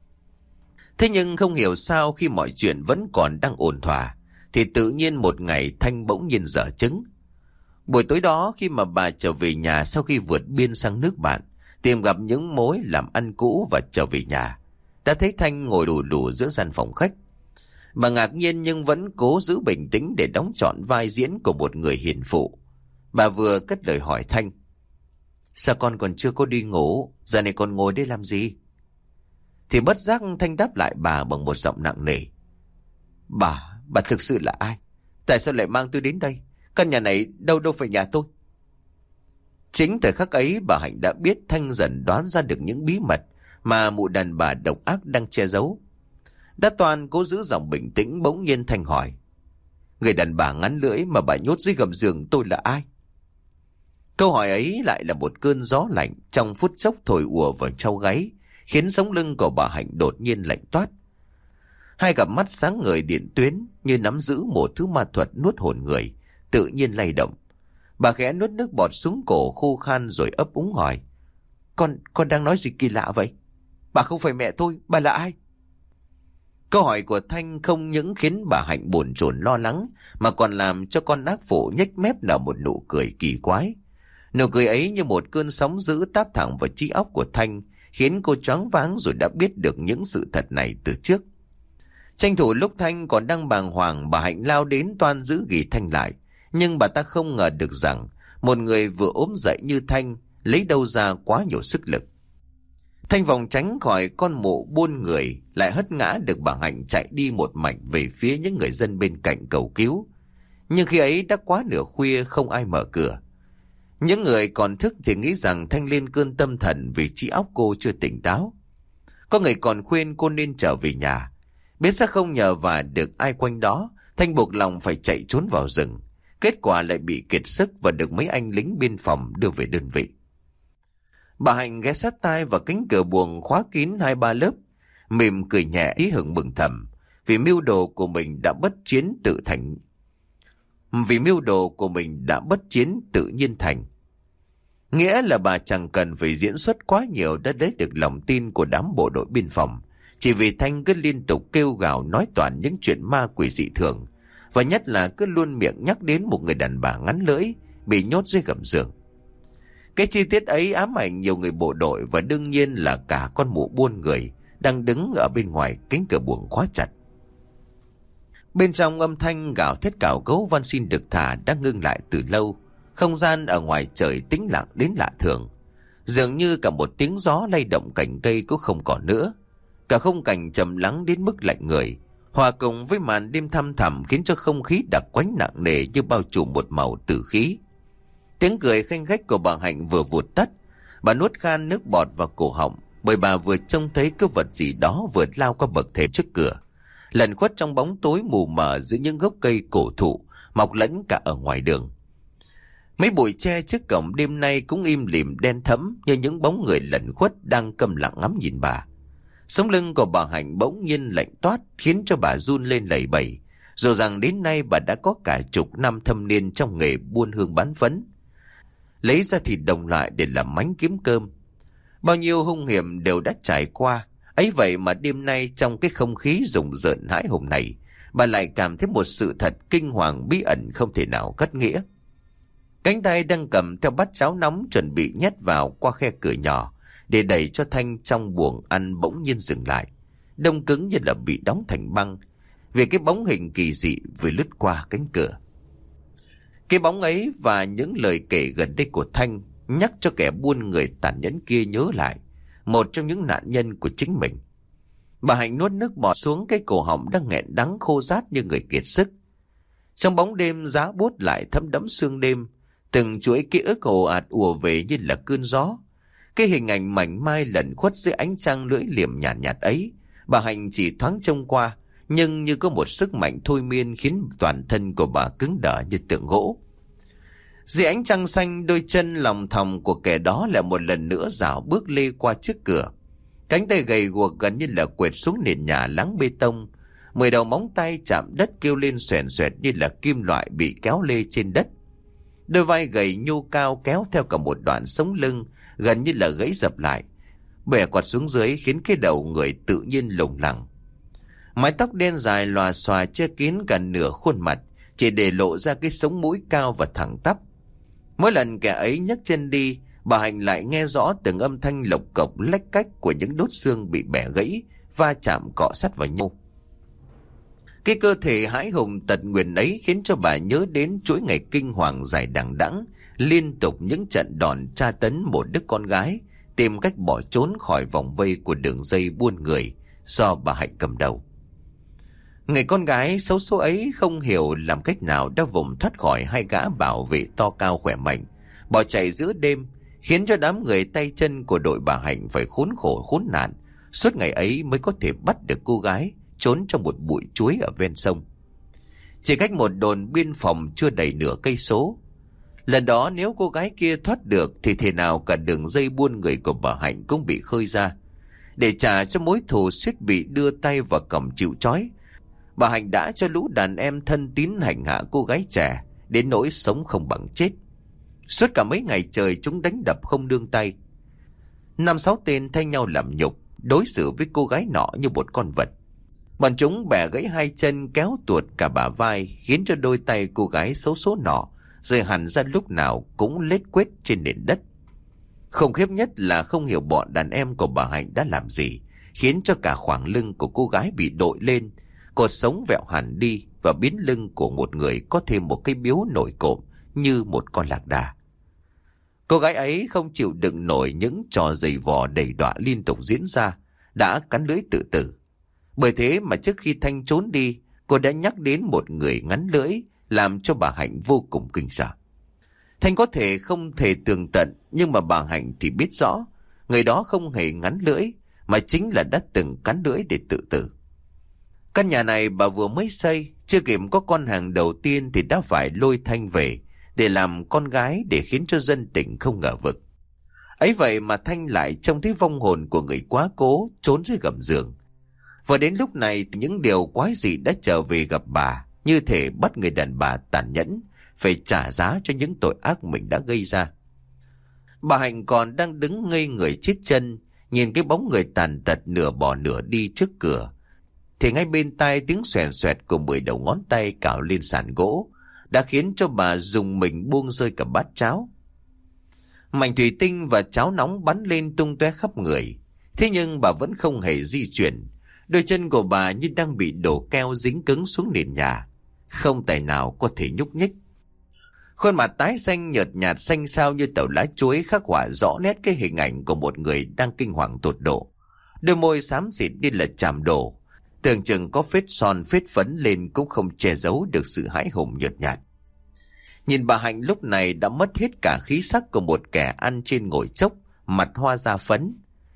Thế nhưng không hiểu sao khi mọi chuyện vẫn còn đang ổn thỏa, thì tự nhiên một ngày Thanh bỗng nhiên dở chứng. Buổi tối đó, khi mà bà trở về nhà sau khi vượt biên sang nước bạn, tìm gặp những mối làm ăn cũ và trở về nhà, đã thấy Thanh ngồi lù lù giữa gian phòng khách. Bà ngạc nhiên nhưng vẫn cố giữ bình tĩnh để đóng trọn vai diễn của một người hiền phụ. Bà vừa cất lời hỏi Thanh: "Sao con còn chưa có đi ngủ? Giờ này còn ngồi đây làm gì?" Thì bất giác Thanh đáp lại bà bằng một giọng nặng nề: Bà thực sự là ai? Tại sao lại mang tôi đến đây? Căn nhà này đâu phải nhà tôi." Chính thời khắc ấy bà Hạnh đã biết Thanh dần đoán ra được những bí mật mà mụ đàn bà độc ác đang che giấu. Đã toàn cố giữ giọng bình tĩnh, bỗng nhiên Thanh hỏi: "Người đàn bà ngắn lưỡi mà bà nhốt dưới gầm giường tôi là ai?" Câu hỏi ấy lại là một cơn gió lạnh trong phút chốc thổi ùa vào sau gáy, khiến sống lưng của bà Hạnh đột nhiên lạnh toát. Hai cặp mắt sáng ngời điện tuyến như nắm giữ một thứ ma thuật nuốt hồn người, tự nhiên lay động. Bà khẽ nuốt nước bọt xuống cổ khô khan rồi ấp úng hỏi: Con đang nói gì kỳ lạ vậy? Bà không phải mẹ tôi, bà là ai?" Câu hỏi của Thanh không những khiến bà Hạnh bồn chồn lo lắng, mà còn làm cho con ác phụ nhếch mép nở một nụ cười kỳ quái. Nụ cười ấy như một cơn sóng dữ táp thẳng vào trí óc của Thanh, khiến cô choáng váng rồi đã biết được những sự thật này từ trước. Tranh thủ lúc Thanh còn đang bàng hoàng, bà Hạnh lao đến toan giữ ghì Thanh lại. Nhưng bà ta không ngờ được rằng một người vừa ốm dậy như Thanh lấy đâu ra quá nhiều sức lực. Thanh vòng tránh khỏi con mụ buôn người, lại hất ngã được bà Hạnh chạy đi một mạch về phía những người dân bên cạnh cầu cứu. Nhưng khi ấy đã quá nửa khuya, không ai mở cửa. Những người còn thức thì nghĩ rằng Thanh lên cơn tâm thần vì trí óc cô chưa tỉnh táo. Có người còn khuyên cô nên trở về nhà. Biết sẽ không nhờ vả được ai quanh đó, Thanh buộc lòng phải chạy trốn vào rừng. Kết quả lại bị kiệt sức và được mấy anh lính biên phòng đưa về đơn vị. Bà Hạnh ghé sát tai vào cánh cửa buồng khóa kín 2-3 lớp, mỉm cười nhẹ ý hưởng mừng thầm vì mưu đồ của mình đã bất chiến tự nhiên thành. Nghĩa là bà chẳng cần phải diễn xuất quá nhiều đã lấy được lòng tin của đám bộ đội biên phòng, chỉ vì Thanh cứ liên tục kêu gào nói toàn những chuyện ma quỷ dị thường, và nhất là cứ luôn miệng nhắc đến một người đàn bà ngắn lưỡi bị nhốt dưới gầm giường. Cái chi tiết ấy ám ảnh nhiều người bộ đội và đương nhiên là cả con mụ buôn người đang đứng ở bên ngoài cánh cửa buồng khóa chặt. Bên trong âm thanh gào thét cào cấu van xin được thả đã ngưng lại từ lâu. Không gian ở ngoài trời tĩnh lặng đến lạ thường, dường như cả một tiếng gió lay động cành cây cũng không còn nữa. Cả khung cảnh trầm lắng đến mức lạnh người, hòa cùng với màn đêm thăm thẳm khiến cho không khí đặc quánh nặng nề như bao trùm một màu tử khí. Tiếng cười khanh khách của bà Hạnh vừa vụt tắt. Bà nuốt khan nước bọt vào cổ họng, bởi bà vừa trông thấy cái vật gì đó vừa lao qua bậc thềm trước cửa, lẩn khuất trong bóng tối mù mờ giữa những gốc cây cổ thụ mọc lẫn cả ở ngoài đường. Mấy bụi tre trước cổng đêm nay cũng im lìm đen thẫm như những bóng người lẩn khuất đang câm lặng ngắm nhìn bà. Sống lưng của bà Hạnh bỗng nhiên lạnh toát khiến cho bà run lên lẩy bẩy, dù rằng đến nay bà đã có cả chục năm thâm niên trong nghề buôn hương bán phấn, lấy ra thịt đồng loại để làm mánh kiếm cơm. Bao nhiêu hung hiểm đều đã trải qua, ấy vậy mà đêm nay trong cái không khí rùng rợn hãi hùng này, bà lại cảm thấy một sự thật kinh hoàng bí ẩn không thể nào cắt nghĩa. Cánh tay đang cầm theo bát cháo nóng chuẩn bị nhét vào qua khe cửa nhỏ để đẩy cho Thanh trong buồng ăn bỗng nhiên dừng lại, đông cứng như là bị đóng thành băng, vì cái bóng hình kỳ dị vừa lướt qua cánh cửa. Cái bóng ấy và những lời kể gần đây của Thanh nhắc cho kẻ buôn người tàn nhẫn kia nhớ lại một trong những nạn nhân của chính mình. Bà Hạnh nuốt nước bọt xuống cái cổ họng đang nghẹn đắng khô rát như người kiệt sức. Trong bóng đêm giá buốt lại thấm đẫm sương đêm, từng chuỗi ký ức ồ ạt ùa về như là cơn gió. Cái hình ảnh mảnh mai lẩn khuất dưới ánh trăng lưỡi liềm nhàn nhạt ấy, bà Hạnh chỉ thoáng trông qua, nhưng như có một sức mạnh thôi miên khiến toàn thân của bà cứng đờ như tượng gỗ. Dưới ánh trăng xanh, đôi chân lòng thòng của kẻ đó lại một lần nữa rảo bước lê qua trước cửa. Cánh tay gầy guộc gần như là quệt xuống nền nhà láng bê tông. 10 đầu móng tay chạm đất kêu lên xoèn xoẹt như là kim loại bị kéo lê trên đất. Đôi vai gầy nhô cao kéo theo cả một đoạn sống lưng gần như là gãy dập lại, bẻ quạt xuống dưới khiến cái đầu người tự nhiên lủng lẳng. Mái tóc đen dài lòa xòa che kín cả nửa khuôn mặt, chỉ để lộ ra cái sống mũi cao và thẳng tắp. Mỗi lần kẻ ấy nhấc chân đi, bà Hạnh lại nghe rõ từng âm thanh lộc cộc lách cách của những đốt xương bị bẻ gãy, va chạm cọ sắt vào nhau. Cái cơ thể hãi hùng tật nguyền ấy khiến cho bà nhớ đến chuỗi ngày kinh hoàng dài đằng đẵng, liên tục những trận đòn tra tấn một đứa con gái tìm cách bỏ trốn khỏi vòng vây của đường dây buôn người do bà Hạnh cầm đầu. Người con gái xấu số ấy không hiểu làm cách nào đã vùng thoát khỏi hai gã bảo vệ to cao khỏe mạnh, bỏ chạy giữa đêm, khiến cho đám người tay chân của đội bà Hạnh phải khốn khổ khốn nạn, suốt ngày ấy mới có thể bắt được cô gái trốn trong một bụi chuối ở ven sông. Chỉ cách một đồn biên phòng chưa đầy nửa cây số. Lần đó nếu cô gái kia thoát được thì thế nào cả đường dây buôn người của bà Hạnh cũng bị khơi ra. Để trả cho mối thù suýt bị đưa tay vào còng chịu trói, bà Hạnh đã cho lũ đàn em thân tín hành hạ cô gái trẻ đến nỗi sống không bằng chết. Suốt cả mấy ngày trời chúng đánh đập không nương tay. 5-6 tên thay nhau làm nhục, đối xử với cô gái nọ như một con vật. Bọn chúng bẻ gãy hai chân, kéo tuột cả bả vai, khiến cho đôi tay cô gái xấu số nọ rơi hẳn ra lúc nào cũng lết quết trên nền đất. Khủng khiếp nhất là không hiểu bọn đàn em của bà Hạnh đã làm gì, khiến cho cả khoảng lưng của cô gái bị đội lên, cột sống vẹo hẳn đi và biến lưng của một người có thêm một cái biếu nổi cộm như một con lạc đà. Cô gái ấy không chịu đựng nổi những trò giày vò đầy đọa liên tục diễn ra, đã cắn lưỡi tự tử. Bởi thế mà trước khi Thanh trốn đi, cô đã nhắc đến một người ngắn lưỡi, làm cho bà Hạnh vô cùng kinh sợ. Thanh có thể không thể tường tận, nhưng mà bà Hạnh thì biết rõ, người đó không hề ngắn lưỡi, mà chính là đã từng cắn lưỡi để tự tử. Căn nhà này bà vừa mới xây, chưa kịp có con hàng đầu tiên thì đã phải lôi Thanh về để làm con gái, để khiến cho dân tỉnh không ngờ vực. Ấy vậy mà Thanh lại trông thấy vong hồn của người quá cố trốn dưới gầm giường. Và đến lúc này thì những điều quái dị đã trở về gặp bà, như thể bắt người đàn bà tàn nhẫn phải trả giá cho những tội ác mình đã gây ra. Bà Hạnh còn đang đứng ngây người chết chân, nhìn cái bóng người tàn tật nửa bò nửa đi trước cửa, thì ngay bên tai tiếng xoèn xoẹt của 10 đầu ngón tay cào lên sàn gỗ đã khiến cho bà dùng mình buông rơi cả bát cháo. Mảnh thủy tinh và cháo nóng bắn lên tung tóe khắp người. Thế nhưng bà vẫn không hề di chuyển. Đôi chân của bà như đang bị đổ keo dính cứng xuống nền nhà, không tài nào có thể nhúc nhích. Khuôn mặt tái xanh nhợt nhạt xanh xao như tàu lá chuối khắc họa rõ nét cái hình ảnh của một người đang kinh hoàng tột độ. Đôi môi xám xịt như là chàm đổ, tưởng chừng có phết son phết phấn lên cũng không che giấu được sự hãi hùng nhợt nhạt. Nhìn bà Hạnh lúc này đã mất hết cả khí sắc của một kẻ ăn trên ngồi chốc, mặt hoa da phấn.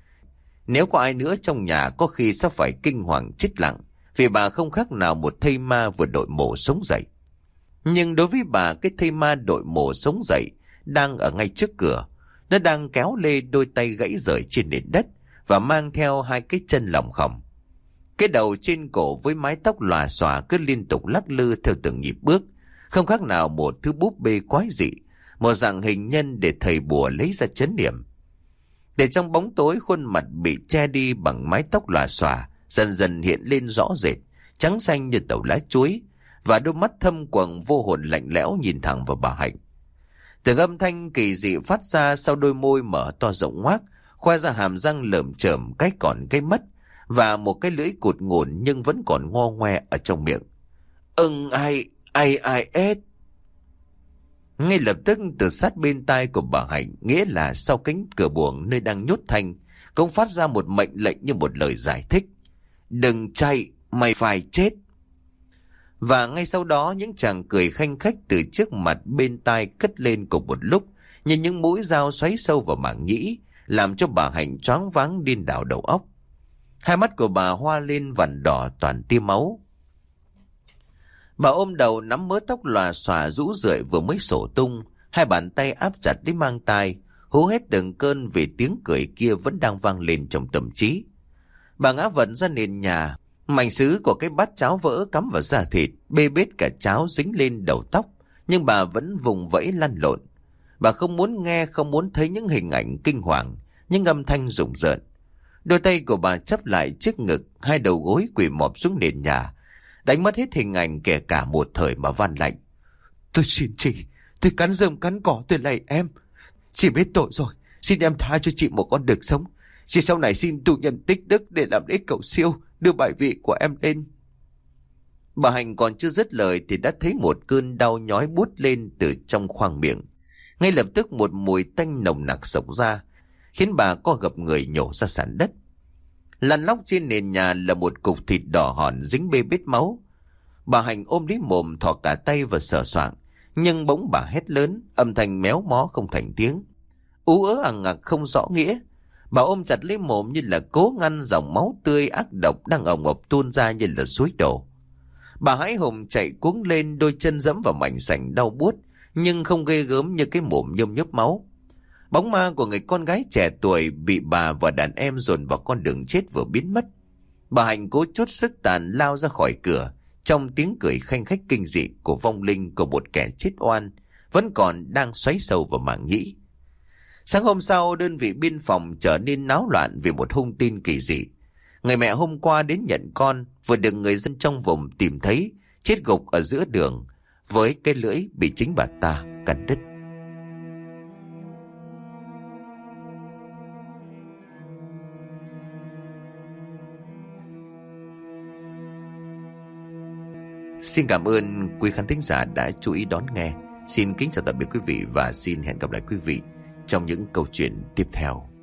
Nếu có ai nữa trong nhà có khi sẽ phải kinh hoàng chết lặng, vì bà không khác nào một thây ma vừa đội mộ sống dậy. Nhưng đối với bà, cái thây ma đội mộ sống dậy đang ở ngay trước cửa. Nó đang kéo lê đôi tay gãy rời trên nền đất và mang theo hai cái chân lỏng khổng. Cái đầu trên cổ với mái tóc lòa xòa cứ liên tục lắc lư theo từng nhịp bước, không khác nào một thứ búp bê quái dị, một dạng hình nhân để thầy bùa lấy ra trấn niệm. Để trong bóng tối, khuôn mặt bị che đi bằng mái tóc lòa xòa dần dần hiện lên rõ rệt, trắng xanh như tàu lá chuối, và đôi mắt thâm quầng vô hồn lạnh lẽo nhìn thẳng vào bà Hạnh. Từng âm thanh kỳ dị phát ra sau đôi môi mở to rộng ngoác, khoe ra hàm răng lởm chởm cái còn cái mất, và một cái lưỡi cụt ngủn nhưng vẫn còn ngo ngoe ở trong miệng. Ai ết. Ngay lập tức từ sát bên tai của bà Hạnh, nghĩa là sau cánh cửa buồng nơi đang nhốt Thanh, cũng phát ra một mệnh lệnh như một lời giải thích. Đừng chạy, mày phải chết. Và ngay sau đó những chàng cười khanh khách từ trước mặt bên tai cất lên cùng một lúc, như những mũi dao xoáy sâu vào màng nhĩ, làm cho bà Hạnh choáng váng điên đảo đầu óc. Hai mắt của bà hoa lên vằn đỏ toàn tia máu. Bà ôm đầu nắm mớ tóc lòa xòa rũ rượi vừa mới sổ tung, hai bàn tay áp chặt đến mang tai, hú hết từng cơn vì tiếng cười kia vẫn đang vang lên trong tâm trí. Bà ngã vật ra nền nhà, mảnh sứ của cái bát cháo vỡ cắm vào da thịt, bê bết cả cháo dính lên đầu tóc, nhưng bà vẫn vùng vẫy lăn lộn. Bà không muốn nghe, không muốn thấy những hình ảnh kinh hoàng, những âm thanh rùng rợn. Đôi tay của bà chắp lại trước ngực, hai đầu gối quỳ mọp xuống nền nhà, đánh mất hết hình ảnh kể cả một thời mà van lạnh. Tôi xin chị, tôi cắn rơm cắn cỏ tôi lạy em. Chị biết tội rồi, xin em tha cho chị một con đường sống. Chị sau này xin tu nhân tích đức để làm lễ cầu siêu, đưa bài vị của em lên. Bà Hạnh còn chưa dứt lời thì đã thấy một cơn đau nhói buốt lên từ trong khoang miệng. Ngay lập tức một mùi tanh nồng nặc xộc ra, khiến bà co gập người nhổ ra sàn đất. Lăn lóc trên nền nhà là một cục thịt đỏ hòn dính bê bết máu. Bà Hạnh ôm lấy mồm thò cả tay và sờ soạng, nhưng bỗng bà hét lớn, âm thanh méo mó không thành tiếng, ú ớ ằng ngặc không rõ nghĩa. Bà ôm chặt lấy mồm như là cố ngăn dòng máu tươi ác độc đang ồng ộc tuôn ra như là suối đổ. Bà hãi hùng chạy cuống lên, đôi chân dẫm vào mảnh sành đau buốt nhưng không ghê gớm như cái mồm nhôm nhớp máu. Bóng ma của người con gái trẻ tuổi bị bà và đàn em dồn vào con đường chết vừa biến mất. Bà Hạnh cố chút sức tàn lao ra khỏi cửa, trong tiếng cười khanh khách kinh dị của vong linh của một kẻ chết oan vẫn còn đang xoáy sâu vào màng nhĩ. Sáng hôm sau, đơn vị biên phòng trở nên náo loạn vì một hung tin kỳ dị. Người mẹ hôm qua đến nhận con vừa được người dân trong vùng tìm thấy chết gục ở giữa đường với cái lưỡi bị chính bà ta cắn đứt. Xin cảm ơn quý khán thính giả đã chú ý đón nghe. Xin kính chào tạm biệt quý vị và xin hẹn gặp lại quý vị trong những câu chuyện tiếp theo.